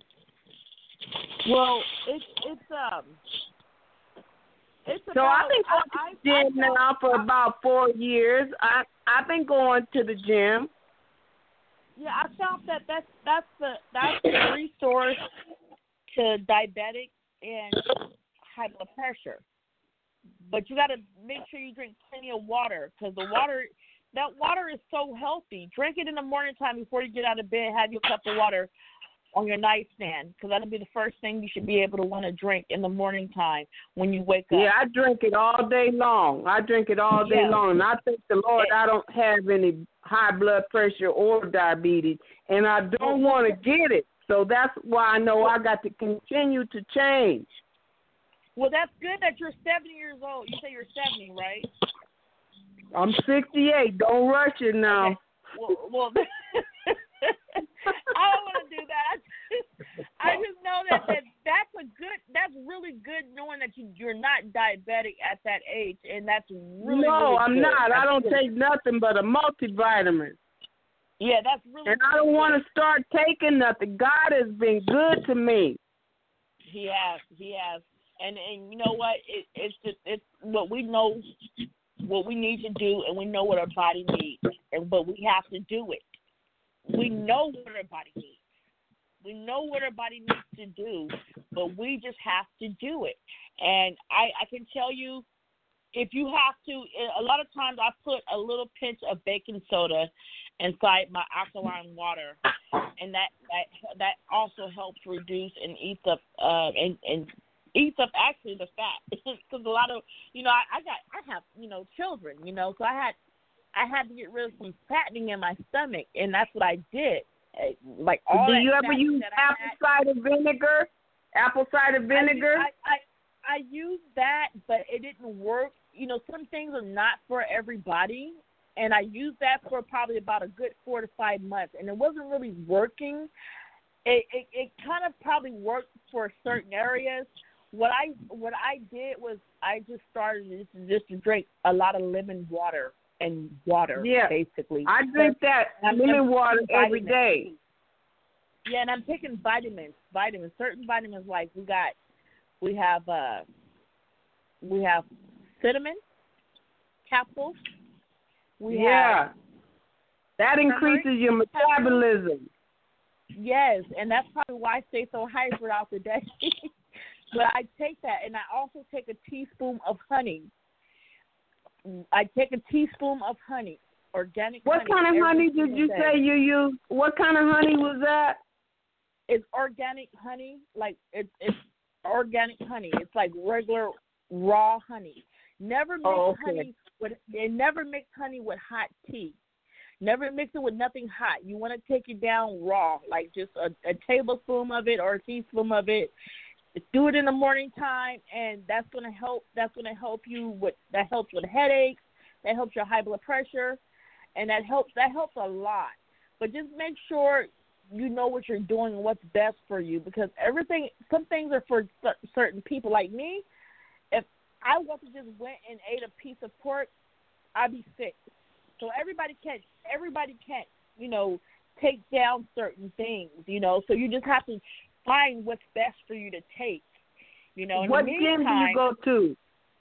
Well, it's it's um. It's so about, I've been going I, to the gym I, I, now for about four years. I I've been going to the gym. Yeah, I found that that's that's the that's the resource to diabetic and high blood pressure. But you got to make sure you drink plenty of water, because the water, that water is so healthy. Drink it in the morning time before you get out of bed. Have your cup of water on your nightstand, because that'll be the first thing you should be able to want to drink in the morning time when you wake up. Yeah, I drink it all day long. I drink it all day yeah. long. And I thank the Lord I don't have any high blood pressure or diabetes, and I don't want to get it. So that's why I know I got to continue to change. Well, that's good that you're seventy years old. You say you're seventy, right? I'm sixty-eight. Don't rush it now. Okay. Well, well I don't want to do that. I just know that, that that's a good, that's really good knowing that you, you're not diabetic at that age, and that's really, No, really I'm good. not. That's I don't good. take nothing but a multivitamin. Yeah, that's really And really I don't want good. to start taking nothing. God has been good to me. He has, he has. And and you know what? It, it's just, it's what we know, what we need to do, and we know what our body needs, and but we have to do it. We know what our body needs. We know what our body needs to do, but we just have to do it. And I, I can tell you, if you have to, a lot of times I put a little pinch of baking soda inside my alkaline water, and that that, that also helps reduce and eat the uh, and and eats up actually the fat because a lot of you know I, I got I have you know children you know so I had I had to get rid of some fattening in my stomach and that's what I did. Like all Do that you ever use apple had, cider vinegar? Apple cider vinegar? I, I, I, I used that, but it didn't work. You know, some things are not for everybody, and I used that for probably about a good four to five months, and it wasn't really working. It it, it kind of probably worked for certain areas. What I what I did was I just started just, just to drink a lot of lemon water. And water, yeah. basically. I drink that I'm, lemon I'm water every day. Yeah, and I'm taking vitamins, vitamins, certain vitamins. Like we got, we have, uh, we have cinnamon capsules. We yeah, have that increases your metabolism. Yes, and that's probably why I stay so high throughout the day. But I take that, and I also take a teaspoon of honey. I take a teaspoon of honey, organic what honey. What kind of honey did you day. say you use? What kind of honey was that? It's organic honey, like it's it's organic honey. It's like regular raw honey. Never mix oh, okay. honey with they never mix honey with hot tea. Never mix it with nothing hot. You want to take it down raw, like just a, a tablespoon of it or a teaspoon of it. Do it in the morning time, and that's gonna help. That's gonna help you with. That helps with headaches. That helps your high blood pressure, and that helps. That helps a lot. But just make sure you know what you're doing and what's best for you, because everything. Some things are for certain people. Like me, if I was to just went and ate a piece of pork, I'd be sick. So everybody can't. Everybody can't. You know, take down certain things. You know, so you just have to find what's best for you to take, you know. In what the gym meantime, do you go to?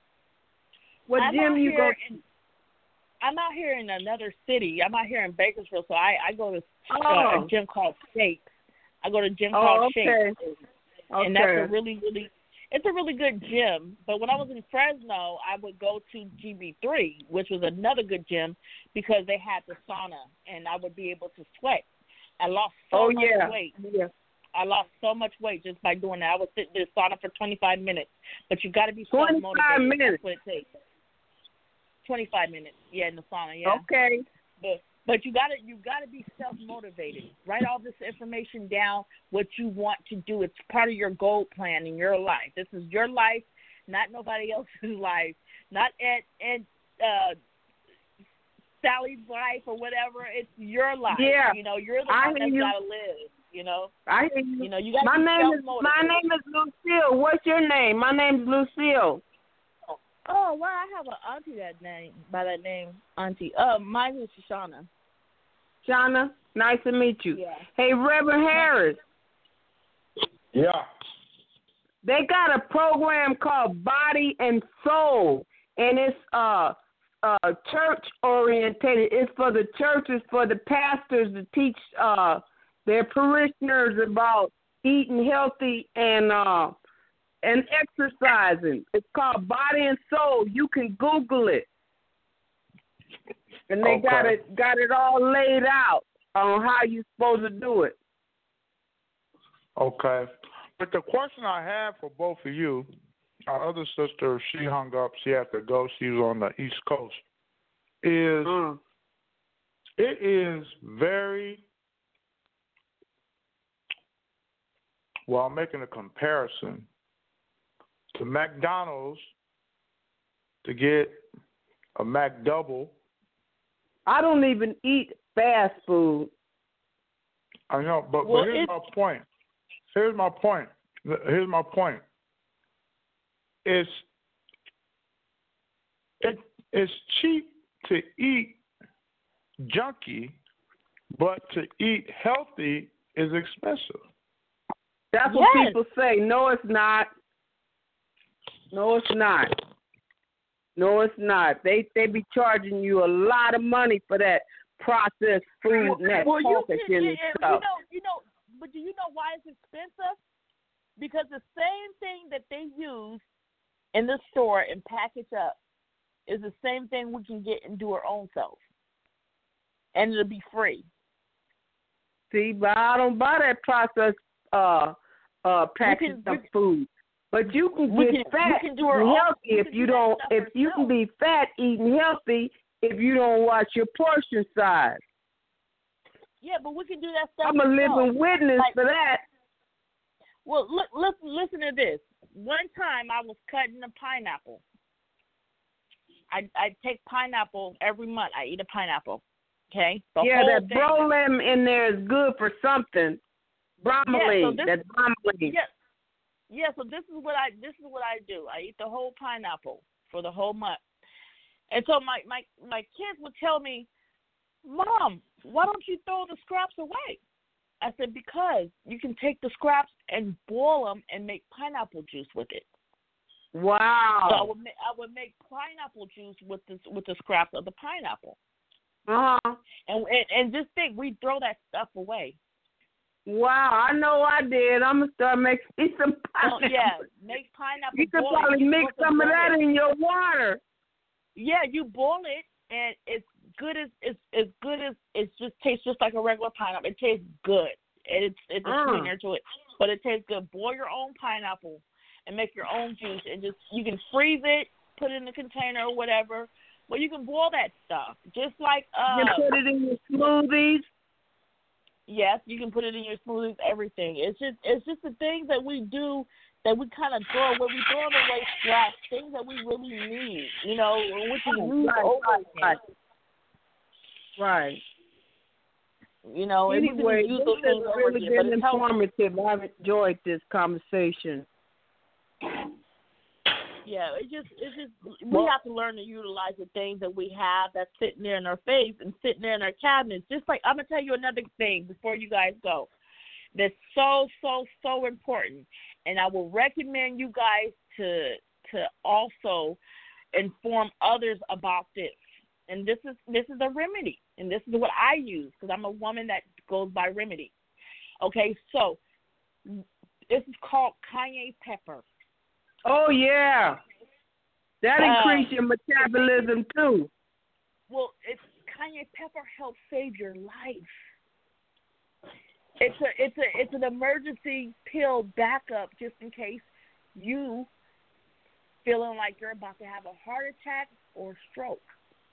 What I'm gym you go in, to? I'm out here in another city. I'm out here in Bakersfield, so I, I go to uh, oh. a gym called Shakes. I go to a gym oh, called okay. Shakes, okay. and that's a really, really, it's a really good gym. But when I was in Fresno, I would go to G B three, which was another good gym because they had the sauna, and I would be able to sweat. I lost so oh, much yeah. weight. Yeah. I lost so much weight just by doing that. I was sitting in the sauna for twenty-five minutes. But you got to be self-motivated. twenty-five minutes. That's what it takes. twenty-five minutes, yeah, in the sauna, yeah. Okay. But but you got to you got to be self-motivated. Write all this information down, what you want to do. It's part of your goal plan in your life. This is your life, not nobody else's life. Not at, at uh, Sally's life or whatever. It's your life. Yeah. You know, you're the I one that's you. got to live. You know, I hear you. you know, you got my to be name is self-motivated. my name is Lucille. What's your name? My name's Lucille. Oh, oh well, I have an auntie that name by that name, auntie. Uh, mine is Shoshana. Shauna, nice to meet you. Yeah. Hey, Reverend Harris. Yeah. They got a program called Body and Soul, and it's uh uh church orientated. It's for the churches, for the pastors to teach uh. their parishioners about eating healthy and uh, and exercising. It's called Body and Soul. You can Google it, and they okay. got it got it all laid out on how you're supposed to do it. Okay, but the question I have for both of you, our other sister, she hung up. She had to go. She was on the East Coast. Is Mm. it is very Well, I'm making a comparison to McDonald's to get a McDouble. I don't even eat fast food. I know, but, well, but here's my point. Here's my point. Here's my point. It's it it's cheap to eat junky, but to eat healthy is expensive. That's yes. what people say. No, it's not. No, it's not. No, it's not. They they be charging you a lot of money for that processed food and that well, you packaging can, and and, stuff. You know, you know, but do you know why it's expensive? Because the same thing that they use in the store and package up is the same thing we can get and do our own self, and it'll be free. See, but I don't buy that processed uh uh packaged can, up food. But you can We get can- fat we can do our eating own- healthy we if can you do that don't. stuff If you can ourselves. be fat eating healthy if you don't watch your portion size. Yeah, but we can do that stuff. I'm a living ourselves. witness Like- for that. Well, look, listen, listen to this. One time I was cutting a pineapple. I I take pineapple every month. I eat a pineapple. Okay. The Yeah, whole that thing. bromelain in there is good for something. Bromelain. Yeah, so this- that bromelain. Yeah. Yeah. So this is what I this is what I do. I eat the whole pineapple for the whole month. And so my my my kids would tell me, "Mom, why don't you throw the scraps away?" I said, "Because you can take the scraps and boil them and make pineapple juice with it." Wow. So I would make, I would make pineapple juice with the with the scraps of the pineapple. Uh huh. And, and and just think, we throw that stuff away. Wow, I know I did. I'm gonna start making me some Oh, pineapple. yeah, make pineapple. You could boil it. probably You mix supposed to some of boil that it. in your water. Yeah, you boil it, and it's good as it's as good as it just tastes just like a regular pineapple. It tastes good. It's it's a Mm. sweetener to it, but it tastes good. Boil your own pineapple and make your own juice, and just you can freeze it, put it in a container or whatever. Well, you can boil that stuff just like uh. You can put it in your smoothies. Yes, you can put it in your smoothies, everything. It's just it's just the things that we do that we kind of throw when we throw them away scraps, things that we really need, you know, we can use Right, over right, again. Right. You know, and we Anyway, can use this those has things over really again. But been it's helpful. informative. I've enjoyed this conversation. Yeah, it just it's just we Well- have to learn to utilize the things that we have that's sitting there in our face and sitting there in our cabinets. Just like I'm gonna tell you another thing before you guys go. That's so so so important, and I will recommend you guys to to also inform others about this. And this is this is a remedy, and this is what I use because I'm a woman that goes by remedy. Okay, so this is called cayenne pepper. Oh yeah, that Uh, increases your metabolism too. Well, it's cayenne pepper helps save your life. It's a it's a it's an emergency pill backup just in case you feeling like you're about to have a heart attack or stroke.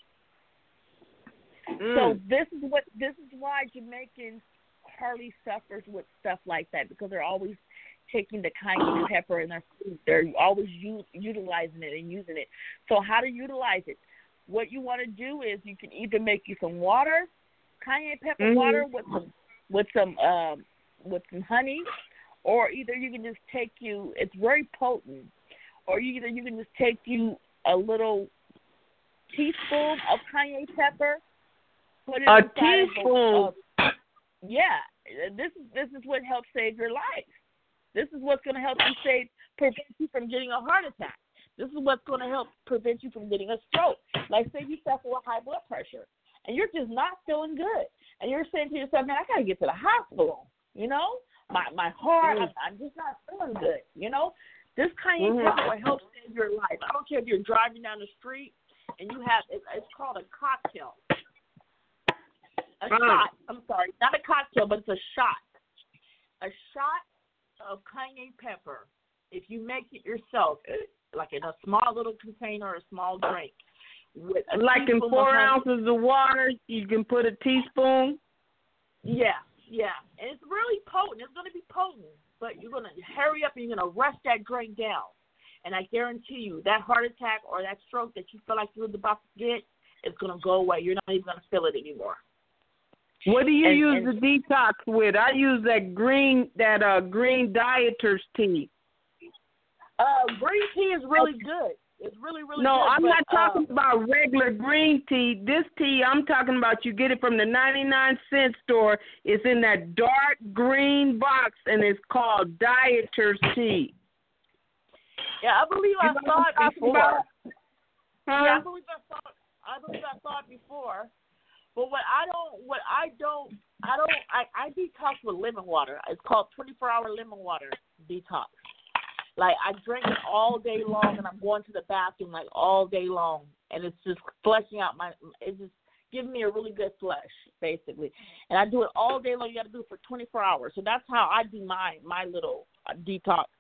Mm. So this is what this is why Jamaicans hardly suffers with stuff like that because they're always taking the cayenne pepper in their food. They're always u- utilizing it and using it. So how to utilize it? What you want to do is you can either make you some water, cayenne pepper Mhm. water with some with some um, with some honey, or either you can just take you. It's very potent. Or you either you can just take you a little teaspoon of cayenne pepper. Put it A inside of teaspoon. a- yeah, this is this is what helps save your life. This is what's going to help you save, prevent you from getting a heart attack. This is what's going to help prevent you from getting a stroke. Like say you suffer with high blood pressure and you're just not feeling good, and you're saying to yourself, "Man, I got to get to the hospital." You know, my my heart, I'm, I'm just not feeling good. You know, this cayenne Mhm. pepper will help save your life. I don't care if you're driving down the street and you have it's, it's called a cocktail. A Uh. shot. I'm sorry, not a cocktail, but it's a shot. A shot of cayenne pepper. If you make it yourself, it- like in a small little container or a small drink, with a Like in teaspoon of four honey. ounces of water, you can put a teaspoon. Yeah, yeah, and it's really potent. It's going to be potent, but you're going to hurry up and you're going to rush that drink down. And I guarantee you, that heart attack or that stroke that you feel like you're about to get is going to go away. You're not even going to feel it anymore. What do you And- use and- the detox with? I use that green that uh green dieter's tea. Uh, green tea is really good. It's really, really No, good. I'm but, not talking uh, about regular green tea. This tea I'm talking about, you get it from the ninety-nine cent store. It's in that dark green box, and it's called dieter's tea. Yeah, I believe You I know saw what it I'm talking before. about? Yeah, I Huh? believe I saw. I believe I saw it before. But what I don't, what I don't, I don't, I, I detox with lemon water. It's called twenty-four hour lemon water detox. Like I drink it all day long, and I'm going to the bathroom like all day long, and it's just flushing out my. It's just giving me a really good flush, basically. And I do it all day long. You got to do it for twenty-four hours. So that's how I do my my little uh, detox.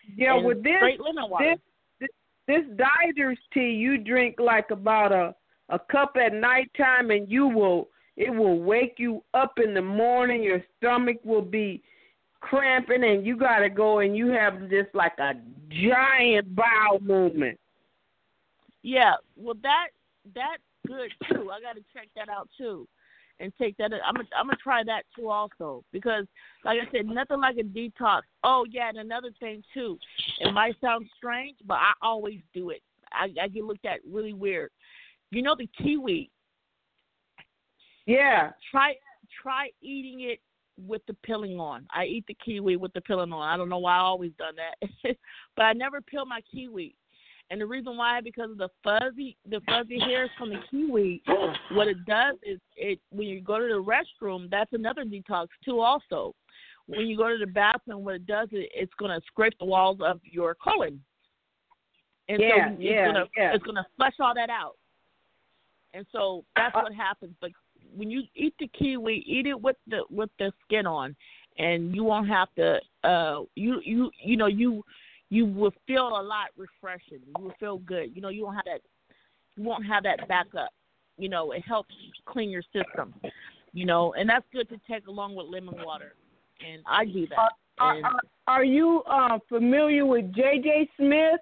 Yeah, and with this, straight lemon water. this this Dider's tea, you drink like about a a cup at nighttime, and you will it will wake you up in the morning. Your stomach will be cramping, and you got to go, and you have just like a giant bowel movement. Yeah, well that that's good too. I got to check that out too, and take that. I'm gonna I'm gonna try that too also, because like I said, nothing like a detox. Oh yeah, and another thing too. It might sound strange, but I always do it. I, I get looked at really weird. You know the kiwi. Yeah. Try try eating it with the peeling on. I eat the kiwi with the peeling on. I don't know why I always done that, but I never peel my kiwi. And the reason why, because of the fuzzy, the fuzzy hairs from the kiwi. What it does is, it when you go to the restroom, that's another detox too. Also, when you go to the bathroom, what it does is it's going to scrape the walls of your colon, and yeah, so it's yeah, gonna yeah. it's gonna flush all that out. And so that's what happens. But when you eat the kiwi, eat it with the with the skin on, and you won't have to. Uh, you you you know you. You will feel a lot refreshing. You will feel good. You know, you won't have that. You won't have that backup. You know, it helps clean your system. You know, and that's good to take along with lemon water. And I do that. Are, and, are, are you uh, familiar with J J Smith?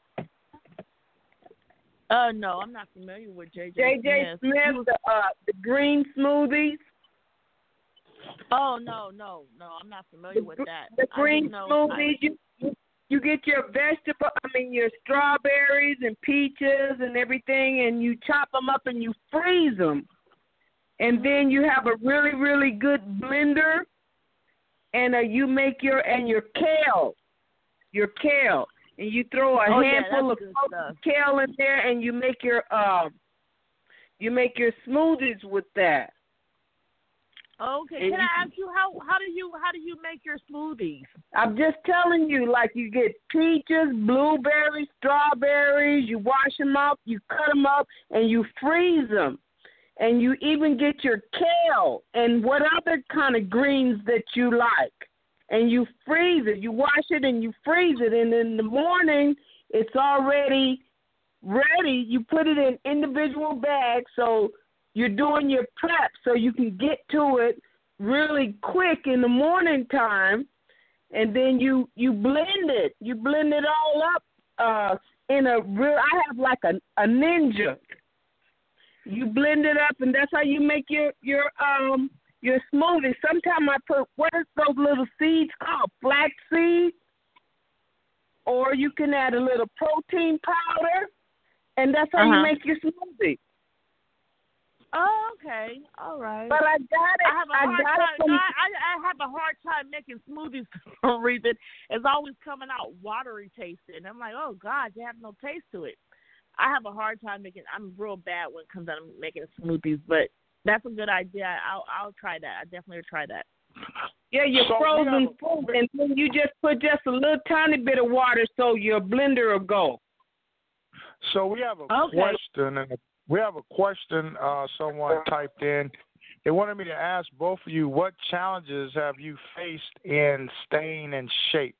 Uh, no, I'm not familiar with J J. J J Smith, Smith, the uh, the green smoothies. Oh no, no, no, I'm not familiar The, with that. the green know, smoothies. I, you, you get your vegetable. I mean, your strawberries and peaches and everything, and you chop them up and you freeze them, and then you have a really, really good blender, and uh, you make your and your kale, your kale. And you throw a oh, handful yeah, of kale in there, and you make your um, you make your smoothies with that. Okay, and can you, I ask you how how do you how do you make your smoothies? I'm just telling you, like you get peaches, blueberries, strawberries. You wash them up, you cut them up, and you freeze them. And you even get your kale and what other kind of greens that you like. And you freeze it. You wash it and you freeze it. And in the morning, it's already ready. You put it in individual bags. So you're doing your prep so you can get to it really quick in the morning time. And then you, you blend it. You blend it all up uh, in a real, I have like a, a ninja. You blend it up, and that's how you make your, your um, your smoothie. Sometimes I put, what is those little seeds called? Flax seeds. Or you can add a little protein powder, and that's how uh-huh. you make your smoothie. Oh, okay. All right. But I got it. I have a I hard got time. it from, I, I, I have a hard time making smoothies for some reason. It's always coming out watery tasting. I'm like, oh, God, you have no taste to it. I have a hard time making. I'm real bad when it comes down to making smoothies, but that's a good idea. I'll I'll try that. I definitely will try that. Yeah, your So, frozen yeah. food, and then you just put just a little tiny bit of water so your blender will go. So we have a Okay. question, and we have a question uh, someone typed in. They wanted me to ask both of you, what challenges have you faced in staying in shape?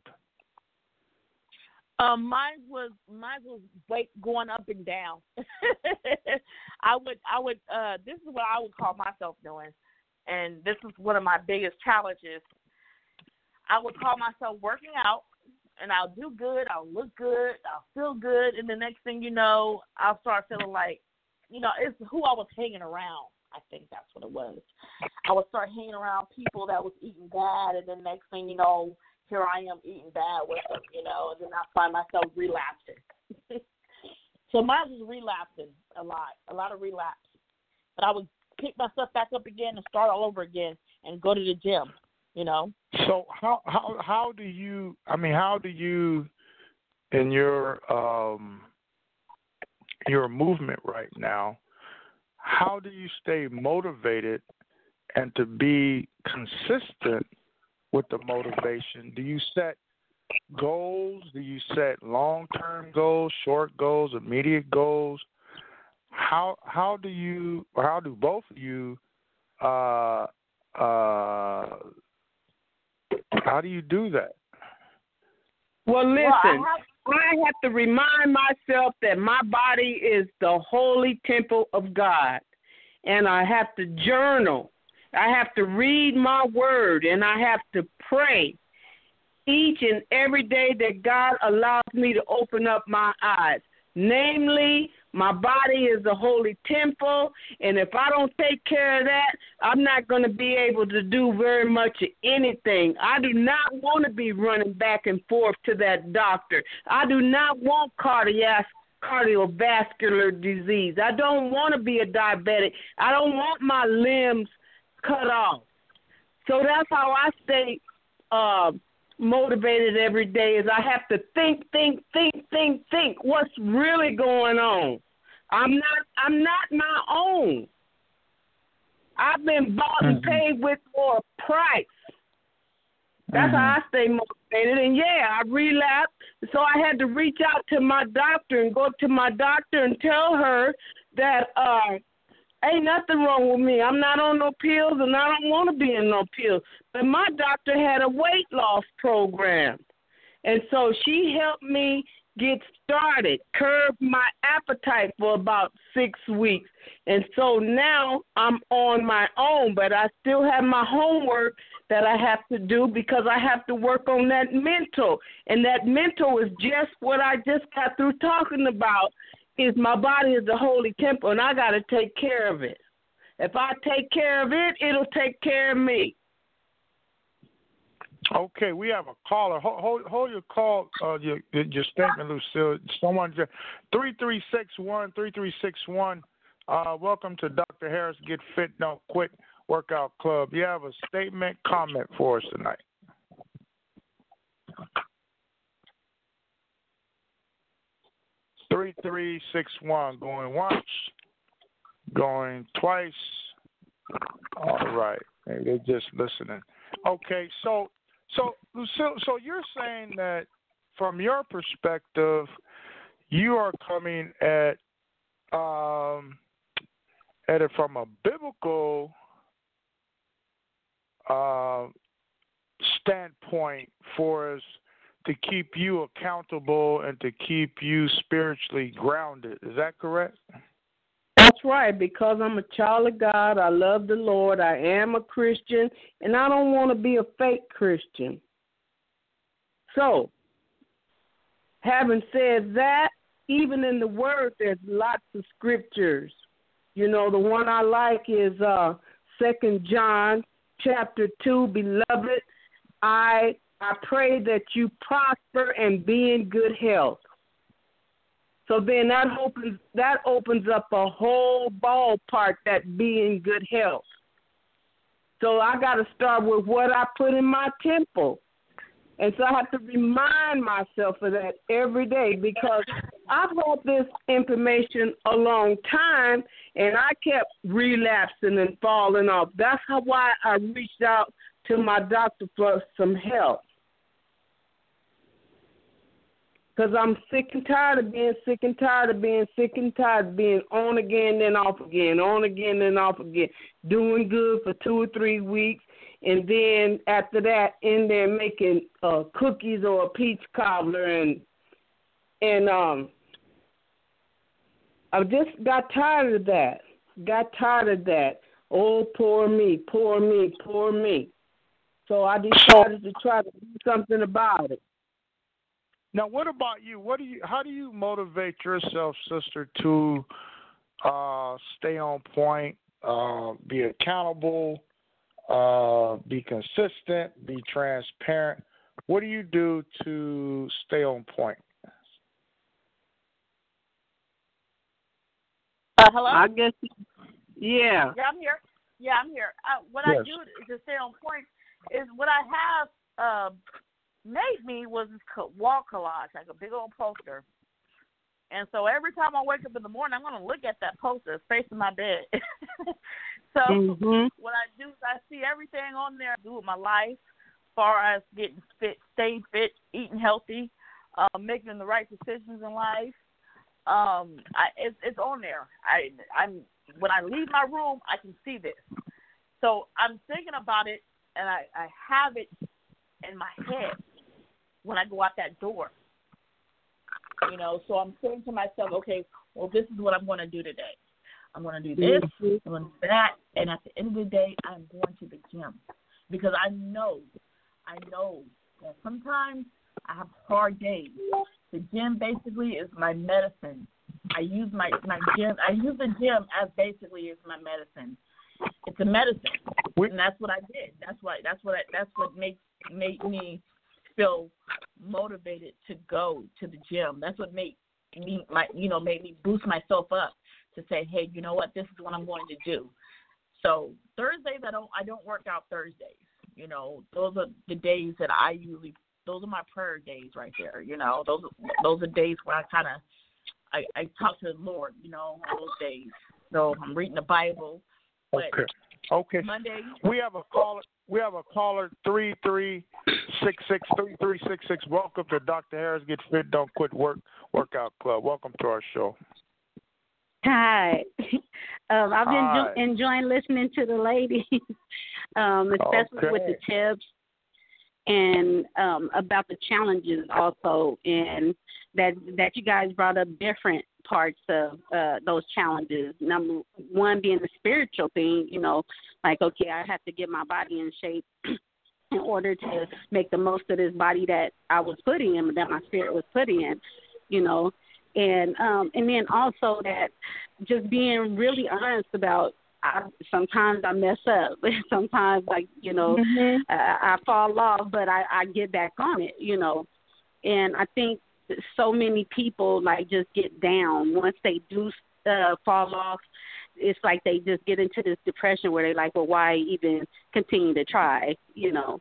Um, mine was mine was weight going up and down. I would I would uh this is what I would call myself doing, and this is one of my biggest challenges. I would call myself working out, and I'll do good, I'll look good, I'll feel good, and the next thing you know, I'll start feeling like, you know, it's who I was hanging around. I think that's what it was. I would start hanging around people that was eating bad, and then next thing you know, here I am eating bad with them, you know, and then I find myself relapsing. So mine was relapsing a lot, a lot of relapse. But I would pick myself back up again and start all over again and go to the gym, you know. So how how how do you? I mean, how do you, in your um your movement right now, how do you stay motivated and to be consistent with the motivation? Do you set goals? Do you set long-term goals, short goals, immediate goals? How how do you, or how do both of you, uh, uh, how do you do that? Well, listen, Well, I, have, I have to remind myself that my body is the holy temple of God, and I have to journal. I have to read my word, and I have to pray each and every day that God allows me to open up my eyes. Namely, my body is a holy temple, and if I don't take care of that, I'm not going to be able to do very much of anything. I do not want to be running back and forth to that doctor. I do not want cardiac cardiovascular disease. I don't want to be a diabetic. I don't want my limbs cut off. So that's how I stay uh, motivated every day, is I have to think, think, think, think, think what's really going on. I'm not I'm not my own. I've been bought and paid with for a price. That's mm-hmm. how I stay motivated. And yeah, I relapsed, so I had to reach out to my doctor and go to my doctor and tell her that uh ain't nothing wrong with me. I'm not on no pills, and I don't want to be in no pills. But my doctor had a weight loss program, and so she helped me get started, curb my appetite for about six weeks. And so now I'm on my own, but I still have my homework that I have to do because I have to work on that mental. And that mental is just what I just got through talking about, is my body is the holy temple, and I got to take care of it. If I take care of it, it'll take care of me. Okay, we have a caller. Hold, hold, hold your call, uh, your, your statement, Lucille. Someone, three three six one, three three six one. Uh, welcome to Doctor Harris Get Fit, Don't Quit Workout Club. You have a statement, comment for us tonight. three three six one, going once, going twice. All right, they're just listening. Okay, so so so so you're saying that from your perspective, you are coming at um, at it from a biblical uh, standpoint for us to keep you accountable and to keep you spiritually grounded. Is that correct? That's right, because I'm a child of God. I love the Lord. I am a Christian, and I don't want to be a fake Christian. So, having said that, even in the Word, there's lots of scriptures. You know, the one I like is uh, Second John chapter two, Beloved, I I pray that you prosper and be in good health. So then that opens that opens up a whole ballpark, that be in good health. So I got to start with what I put in my temple. And so I have to remind myself of that every day, because I've had this information a long time, and I kept relapsing and falling off. That's how why I reached out to my doctor for some help. Because I'm sick and tired of being sick and tired of being sick and tired of being on again, then off again, on again, then off again, doing good for two or three weeks, and then after that, in there making uh, cookies or a peach cobbler, and and um, I just got tired of that. Got tired of that. Oh, poor me, poor me, poor me. So I decided to try to do something about it. Now, what about you? What do you? How do you motivate yourself, sister, to uh, stay on point, uh, be accountable, uh, be consistent, be transparent? What do you do to stay on point? Uh, hello? I guess, yeah. Yeah, I'm here. Yeah, I'm here. Uh, what yes. I do to stay on point is what I have uh, made me was this wall collage, like a big old poster. And so every time I wake up in the morning, I'm going to look at that poster facing my bed. so mm-hmm. what I do is I see everything on there I do with my life, as far as getting fit, staying fit, eating healthy, uh, making the right decisions in life. Um, I, it's, it's on there. I, I'm when I leave my room, I can see this. So I'm thinking about it, and I, I have it in my head. when I go out that door. You know, so I'm saying to myself, okay, well, this is what I'm going to do today. I'm going to do this, I'm going to do that, and at the end of the day, I'm going to the gym because I know, I know that sometimes I have hard days. The gym basically is my medicine. I use my, my gym, I use the gym as basically as my medicine. It's a medicine, and that's what I did. That's what that's what I, that's what makes made me feel motivated to go to the gym. That's what made me my you know made me boost myself up to say, hey, you know what, this is what I'm going to do. So Thursdays I don't I don't work out Thursdays. You know, those are the days that I usually those are my prayer days right there. You know, those those are days where I kind of I, I talk to the Lord. You know, on those days. So I'm reading the Bible. Okay. Okay. Monday. We have a caller. We have a caller three three six six three three six six. Welcome to Doctor Harris Get Fit Don't Quit Work Workout Club. Welcome to our show. Hi. um, I've been Hi. jo- enjoying listening to the ladies, um, especially Okay. with the tips and um, about the challenges also, and that that you guys brought up different parts of uh, those challenges. Number one being the spiritual thing, you know, like, okay, I have to get my body in shape in order to make the most of this body that I was putting in, that my spirit was putting in, you know. And um, and then also that just being really honest about, I, sometimes I mess up. Sometimes, like, you know, mm-hmm. I, I fall off, but I, I get back on it, you know. And I think so many people, like, just get down. Once they do uh, fall off, it's like they just get into this depression where they're like, well, why even continue to try, you know.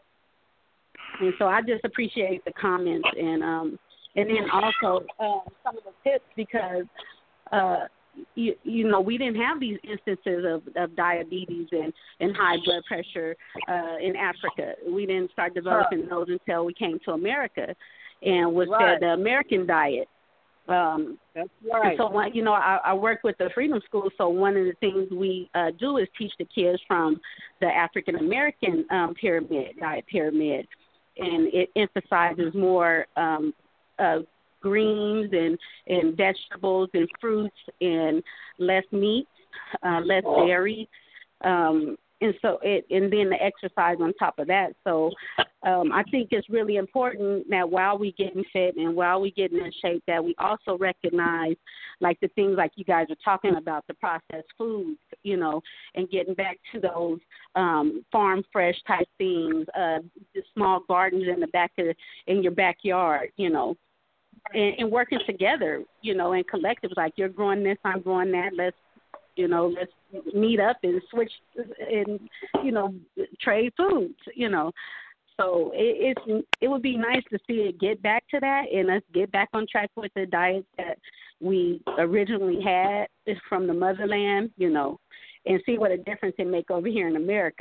And so I just appreciate the comments and um, and then also uh, some of the tips because, uh, you, you know, we didn't have these instances of, of diabetes and, and high blood pressure uh, in Africa. We didn't start developing those until we came to America and was Right. fed the American diet. Um, That's right. So, you know, I, I work with the Freedom School, so one of the things we uh, do is teach the kids from the African-American um, pyramid, diet pyramid, and it emphasizes more um, uh, greens and, and vegetables and fruits and less meat, uh, less dairy, um, and so it, and then the exercise on top of that. So um, I think it's really important that while we getting fit and while we getting in shape, that we also recognize like the things like you guys are talking about, the processed foods, you know, and getting back to those um, farm fresh type things, uh, the small gardens in the back of in your backyard, you know. And, and working together, you know, and collectives, like you're growing this, I'm growing that, let's, you know, let's meet up and switch and, you know, trade foods, you know. So it, it's, it would be nice to see it get back to that and us get back on track with the diet that we originally had from the motherland, you know, and see what a difference it make over here in America.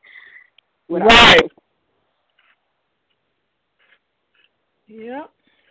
Right. Yeah.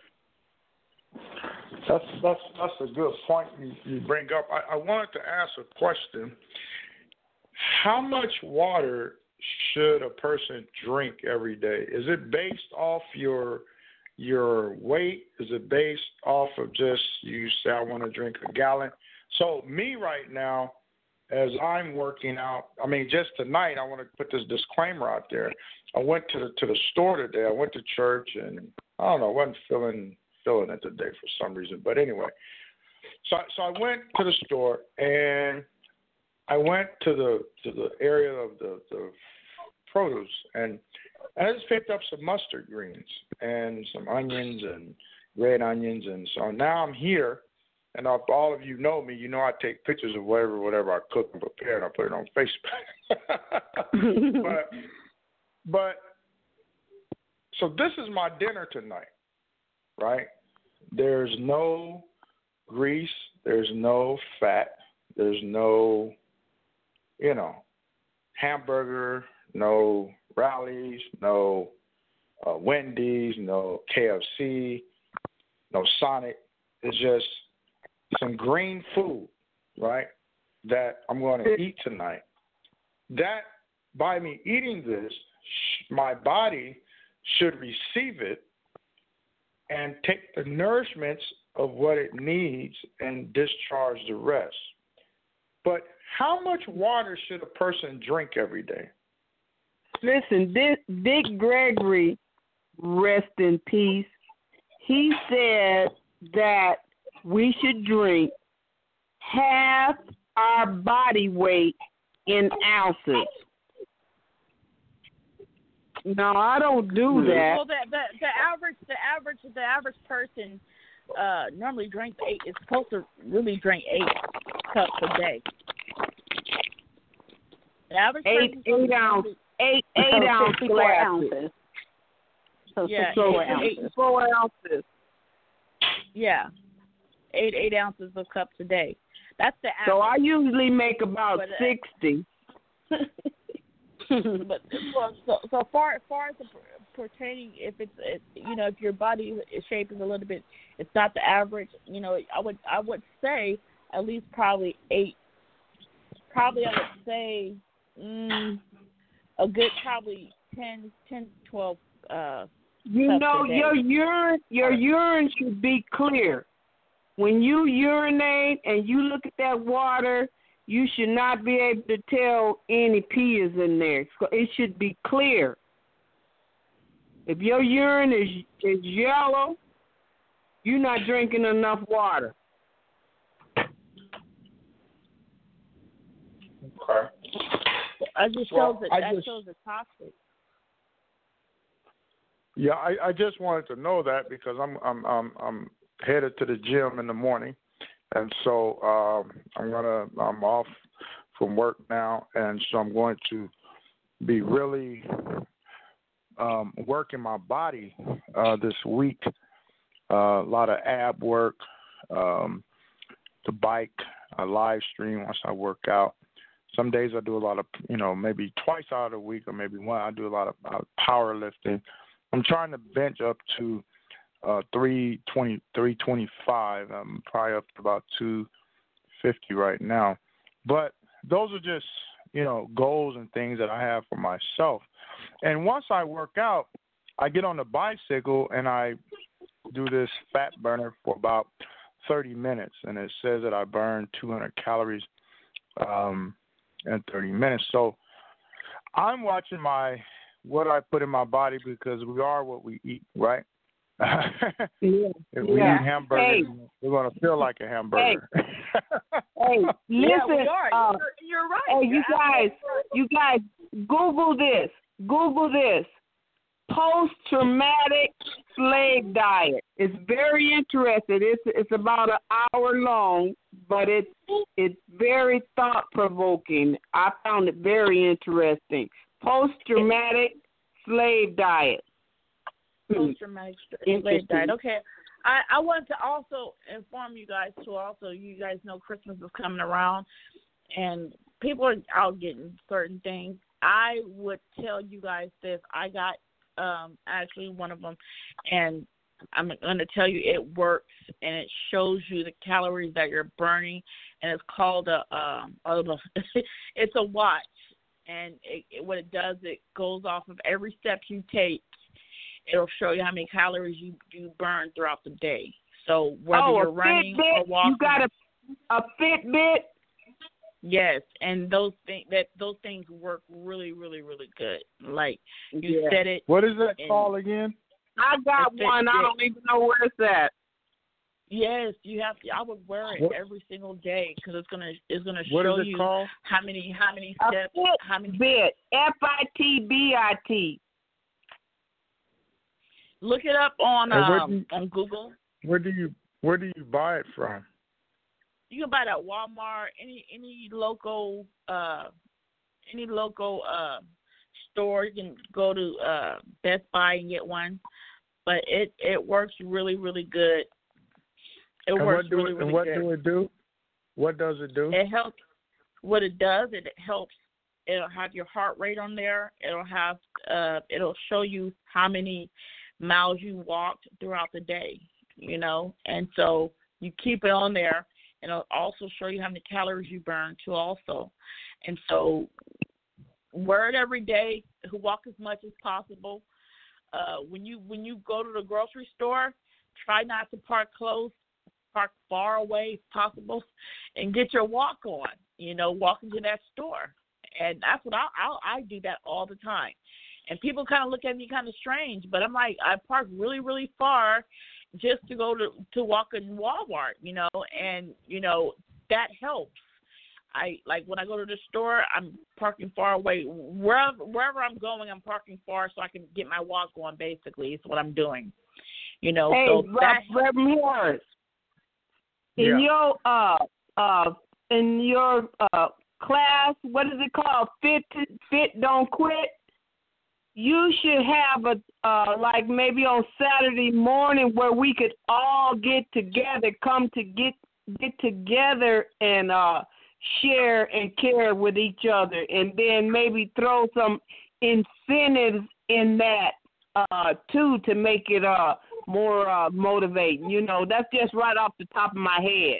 That's that's that's a good point you, you bring up. I, I wanted to ask a question. How much water should a person drink every day? Is it based off your your weight? Is it based off of just you say I want to drink a gallon? So me right now, as I'm working out, I mean just tonight, I want to put this disclaimer out there. I went to the to the store today. I went to church and I don't know, I wasn't feeling feeling it today for some reason. But anyway, so so I went to the store and I went to the to the area of the, the produce and I just picked up some mustard greens and some onions and red onions, and so now I'm here. And if all of you know me, you know I take pictures of whatever whatever I cook and prepare, and I put it on Facebook. but but so this is my dinner tonight, right? There's no grease, there's no fat, there's no, you know, hamburger, no Rally's, no uh, Wendy's, no K F C, no Sonic. It's just some green food, right, that I'm going to eat tonight. That, by me eating this, my body should receive it and take the nourishments of what it needs and discharge the rest. But how much water should a person drink every day? Listen, Dick, Dick Gregory, rest in peace, he said that we should drink half our body weight in ounces. No, I don't do that. Well, the, the, the average, the average, the average person uh, normally drinks eight. Is supposed to really drink eight cups a day. The average eight, person eight ounces, eight, eight so ounce sixty-four glasses. ounces. So Yeah, sixty-four So ounces. eighty-four ounces. Yeah, eight eight ounces of cups a day. That's the average. So I usually make about But, uh, sixty. But well, so so far as far as the pertaining, if it's it, you know, if your body shape is a little bit, it's not the average. You know, I would I would say at least probably eight. Probably I would say mm, a good probably ten, ten, twelve. Uh, You cups know, a day. your urine, your urine should be clear. When you urinate and you look at that water, you should not be able to tell any pee is in there. So it should be clear. If your urine is is yellow, you're not drinking enough water. Okay. I just Well, shows it. I That just- shows it's toxic. Yeah, I, I just wanted to know that because I'm I'm I'm I'm headed to the gym in the morning, and so um, I'm gonna I'm off from work now, and so I'm going to be really um, working my body uh, this week. Uh, a lot of ab work, um, the bike, a live stream once I work out. Some days I do a lot of, you know, maybe twice out of the week or maybe one. I do a lot of uh, powerlifting. I'm trying to bench up to uh, three twenty, three twenty-five. I'm probably up to about two fifty right now. But those are just, you know, goals and things that I have for myself. And once I work out, I get on the bicycle and I do this fat burner for about thirty minutes. And it says that I burn two hundred calories um, in thirty minutes. So I'm watching my what I put in my body because we are what we eat, right? Yeah. If we Yeah. eat hamburgers, Hey. we're going to feel like a hamburger. Hey, listen, yeah, we are. uh, you're, you're right. hey, you You're guys, absolutely right. you guys, Google this. Google this. Post-traumatic slave diet. It's very interesting. It's it's about an hour long, but it's it's very thought-provoking. I found it very interesting. Post-traumatic slave diet. Post-traumatic stress Interesting. diet. Okay. I, I want to also inform you guys, too, also, you guys know Christmas is coming around, and people are out getting certain things. I would tell you guys this. I got um, actually one of them, and I'm going to tell you it works, and it shows you the calories that you're burning, and it's called a, um, a it's a watch, and it, it, what it does, it goes off of every step you take. It'll show you how many calories you, you burn throughout the day. So whether oh, you're a running Fitbit? or walking, You got a a Fitbit? yes, and those things that those things work really, really, really good. Like you Yeah. set it. What is that and- called again? I got A one. I Fitbit. don't even know where it's at. Yes, you have to. I would wear it What- every single day because it's gonna it's gonna What show is it you called? how many how many A steps how many. Fitbit. F I T B I T. Look it up on And where um, do you- on Google. Where do you where do you buy it from? You can buy it at Walmart, any any local uh any local uh store. You can go to uh Best Buy and get one. But it, it works really, really good. It and works what do really, it, really and what good. do it do? What does it do? It helps. What it does, it helps. It'll have your heart rate on there. It'll have. Uh, it'll show you how many miles you walked throughout the day. You know, and so you keep it on there, and it'll also show you how many calories you burn too. Also, and so wear it every day. Walk as much as possible. Uh, when you when you go to the grocery store, try not to park close, park far away if possible, and get your walk on. You know, walk into that store, and that's what I I, I do that all the time. And people kind of look at me kind of strange, but I'm like, I park really really far just to go to to walk in Walmart, you know, and you know that helps. I like when I go to the store, I'm parking far away. Wherever wherever I'm going, I'm parking far so I can get my walk on. Basically, is what I'm doing. You know, hey, so that Reverend Morris, in Yeah. your uh uh in your uh class, what is it called? Fit Fit Don't Quit. You should have a uh like maybe on Saturday morning where we could all get together, come to get get together and uh. share and care with each other, and then maybe throw some incentives in that uh, too to make it uh, more uh, motivating. You know, that's just right off the top of my head.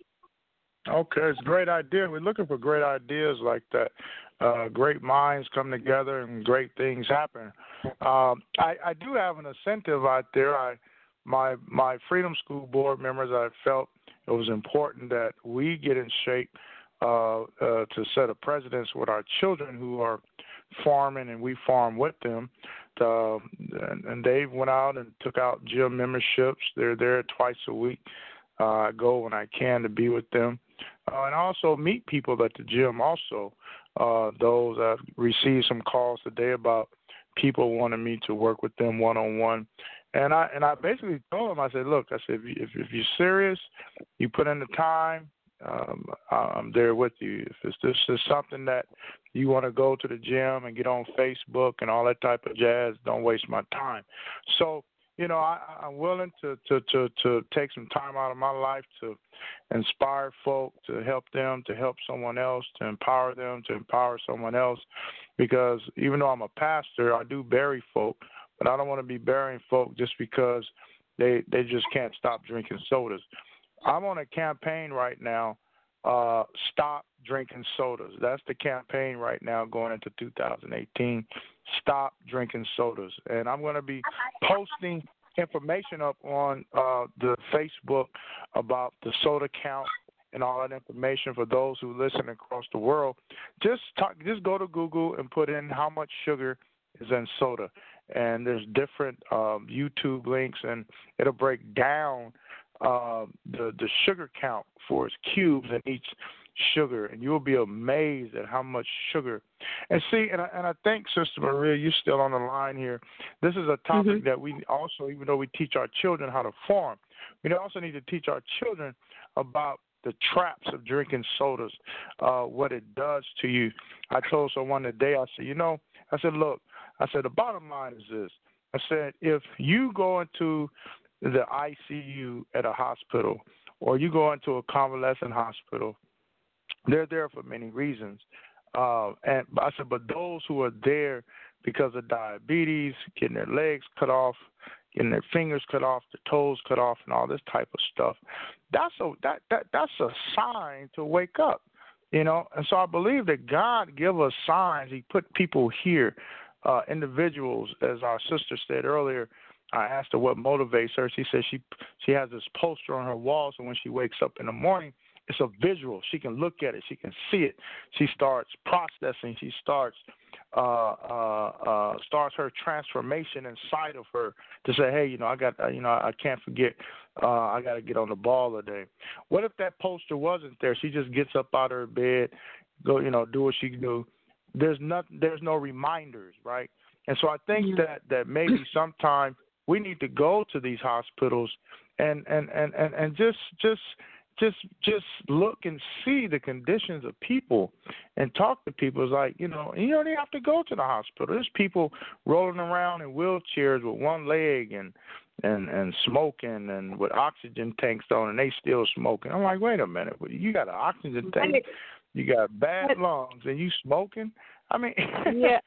Okay, it's a great idea. We're looking for great ideas like that. Uh, great minds come together and great things happen. Um, I, I do have an incentive out there. I, my my Freedom School board members, I felt it was important that we get in shape Uh, uh, to set a precedence with our children who are farming and we farm with them. Uh, and, and they went out and took out gym memberships. They're there twice a week. Uh, I go when I can to be with them. Uh, and I also meet people at the gym also. Uh, those I've received some calls today about people wanting me to work with them one-on-one. And I and I basically told them, I said, look, I said, if, if you're serious, you put in the time, Um, I'm there with you. If it's, this is something that you want to go to the gym and get on Facebook and all that type of jazz, don't waste my time. So, you know, I, I'm willing to, to, to, to take some time out of my life to inspire folk, to help them, to help someone else, to empower them, to empower someone else. Because even though I'm a pastor, I do bury folk, but I don't want to be burying folk just because they, they just can't stop drinking sodas. I'm on a campaign right now, uh, Stop Drinking Sodas. That's the campaign right now going into two thousand eighteen, Stop Drinking Sodas. And I'm going to be posting information up on uh, the Facebook about the soda count and all that information for those who listen across the world. Just talk, just go to Google and put in how much sugar is in soda. And there's different um, YouTube links, and it'll break down Uh, the the sugar count for its cubes in each sugar, and you'll be amazed at how much sugar. And see, and I, and I think, Sister Maria, you're still on the line here. This is a topic mm-hmm. that we also, even though we teach our children how to farm, we also need to teach our children about the traps of drinking sodas, uh, what it does to you. I told someone today, I said, you know, I said, look, I said, the bottom line is this. I said, if you go into the I C U at a hospital, or you go into a convalescent hospital, they're there for many reasons. Uh, and I said, but those who are there because of diabetes, getting their legs cut off, getting their fingers cut off, their toes cut off, and all this type of stuff, that's a that, that that's a sign to wake up, you know. And so I believe that God give us signs. He put people here, uh, individuals, as our sister said earlier. I asked her what motivates her. She said she she has this poster on her wall, so when she wakes up in the morning, it's a visual. She can look at it. She can see it. She starts processing. She starts uh, uh, uh, starts her transformation inside of her to say, hey, you know, I got, you know, I can't forget. Uh, I got to get on the ball today. What if that poster wasn't there? She just gets up out of her bed, go, you know, do what she can do. There's not, there's no reminders, right? And so I think mm-hmm. that that maybe sometime we need to go to these hospitals and, and, and, and, and just just just just look and see the conditions of people and talk to people. It's like, you know, you don't even have to go to the hospital. There's people rolling around in wheelchairs with one leg and and, and smoking and with oxygen tanks on, and they still smoking. I'm like, wait a minute, you got an oxygen tank, you got bad lungs, and you smoking? I mean, yeah.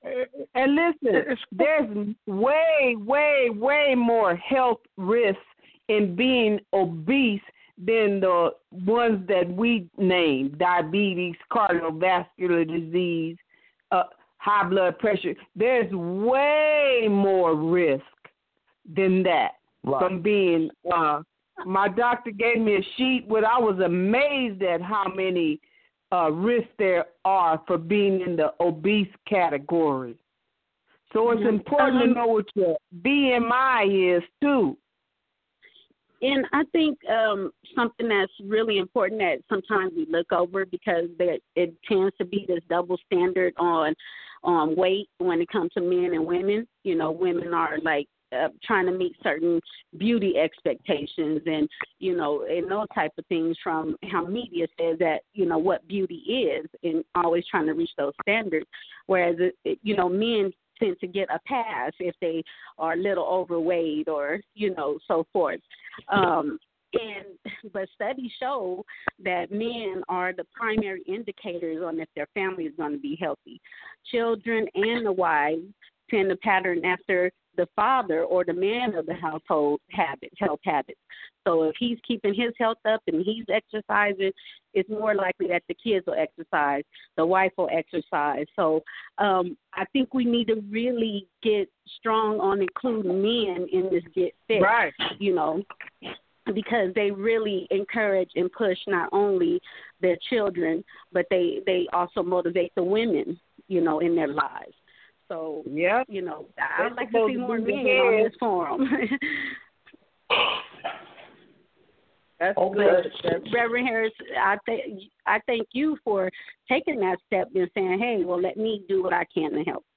And listen, there's way, way, way more health risks in being obese than the ones that we named: diabetes, cardiovascular disease, uh, high blood pressure. There's way more risk than that. right. from being. Uh, my doctor gave me a sheet where I was amazed at how many uh, risks there are for being in the obese category. So it's important to know what your B M I is too. And I think um, something that's really important that sometimes we look over because there, it tends to be this double standard on on weight when it comes to men and women. You know, women are like uh, trying to meet certain beauty expectations and, you know, and those type of things from how media says that, you know, what beauty is and always trying to reach those standards. Whereas, it, it, you know, men tend to get a pass if they are a little overweight or, you know, so forth. Um, and but studies show that men are the primary indicators on if their family is going to be healthy. Children and the wives tend to pattern after the father or the man of the household habits, health habits. So if he's keeping his health up and he's exercising, it's more likely that the kids will exercise, the wife will exercise. So um, I think we need to really get strong on including men in this Get Fit, right. you know, because they really encourage and push not only their children, but they, they also motivate the women, you know, in their lives. So, yep. you know, I'd like to see more men on this forum. That's okay. good. That's Reverend Harris, I, th- I thank you for taking that step and saying, hey, well, let me do what I can to help.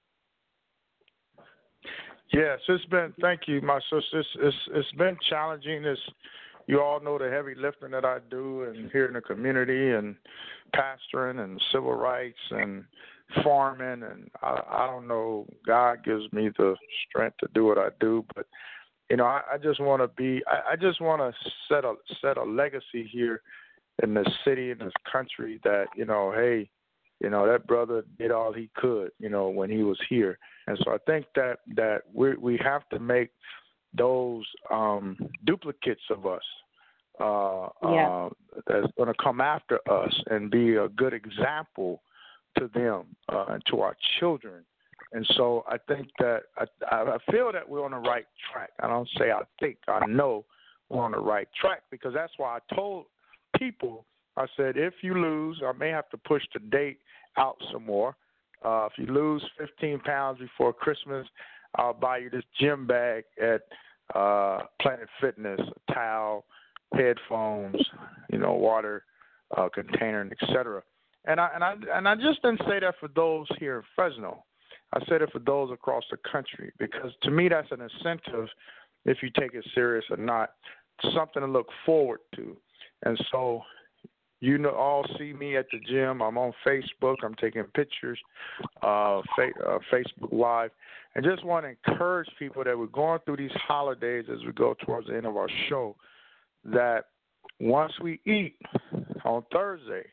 Yes, it's been, thank you, my sister. It's, it's, it's been challenging. It's, you all know the heavy lifting that I do and here in the community and pastoring and civil rights and farming. And I, I don't know, God gives me the strength to do what I do. But, you know, I, I just want to be, I, I just want to set a, set a legacy here in this city, in this country that, you know, hey, you know, that brother did all he could, you know, when he was here. And so I think that, that we we have to make those um, duplicates of us uh, yeah. uh, that's going to come after us and be a good example to them uh, and to our children. And so I think that I, I feel that we're on the right track. I don't say I think, I know we're on the right track because that's why I told people, I said, if you lose, I may have to push the date out some more. Uh, if you lose fifteen pounds before Christmas, I'll buy you this gym bag at uh, Planet Fitness, a towel, headphones, you know, water uh, container, and et cetera. And I and I and I just didn't say that for those here in Fresno. I said it for those across the country because to me that's an incentive, if you take it serious or not, something to look forward to. And so, you know, all see me at the gym. I'm on Facebook. I'm taking pictures, uh, fa- uh, Facebook Live, and just want to encourage people that we're going through these holidays as we go towards the end of our show, that once we eat on Thursday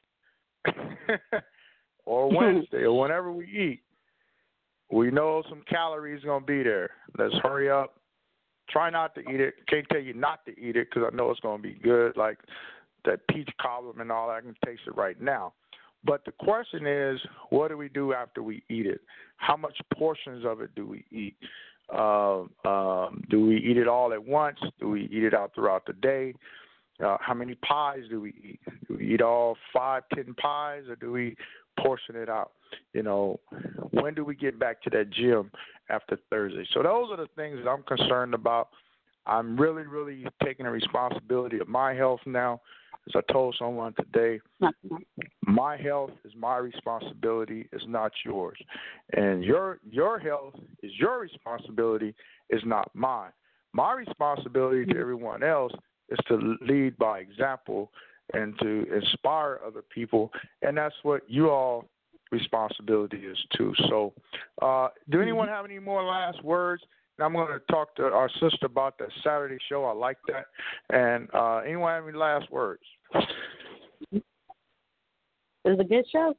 or Wednesday or whenever we eat, we know some calories going to be there. Let's hurry up. Try not to eat it. Can't tell you not to eat it because I know it's going to be good, like that peach cobbler and all that. I can taste it right now. But the question is, what do we do after we eat it? How much portions of it do we eat? Uh, um, do we eat it all at once? Do we eat it out throughout the day? Uh, how many pies do we eat? Do we eat all five, ten pies, or do we portion it out? You know, when do we get back to that gym after Thursday? So those are the things that I'm concerned about. I'm really, really taking the responsibility of my health now. As I told someone today, my health is my responsibility, it's not yours. And your your health is your responsibility, it's not mine. My responsibility to everyone else is to lead by example and to inspire other people, and that's what you all responsibility is too. So uh, do anyone have any more last words? I'm going to talk to our sister about that Saturday show. I like that. And uh, anyone have any last words? It was a good show.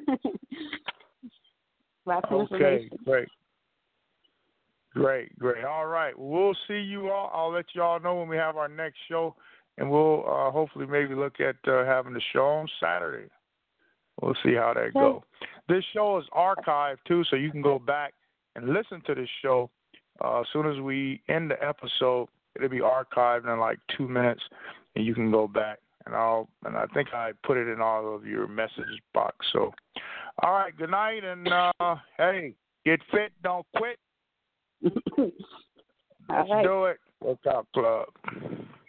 Lots of okay, information. great. Great, great. All right. We'll see you all. I'll let you all know when we have our next show, and we'll uh, hopefully maybe look at uh, having the show on Saturday. We'll see how that goes. This show is archived, too, so you can go back and listen to this show. Uh, as soon as we end the episode, it'll be archived in like two minutes, and you can go back. And I'll and I think I put it in all of your message box. So, all right, good night, and uh, hey, get fit, don't quit. Let's right. do it. Workout Club.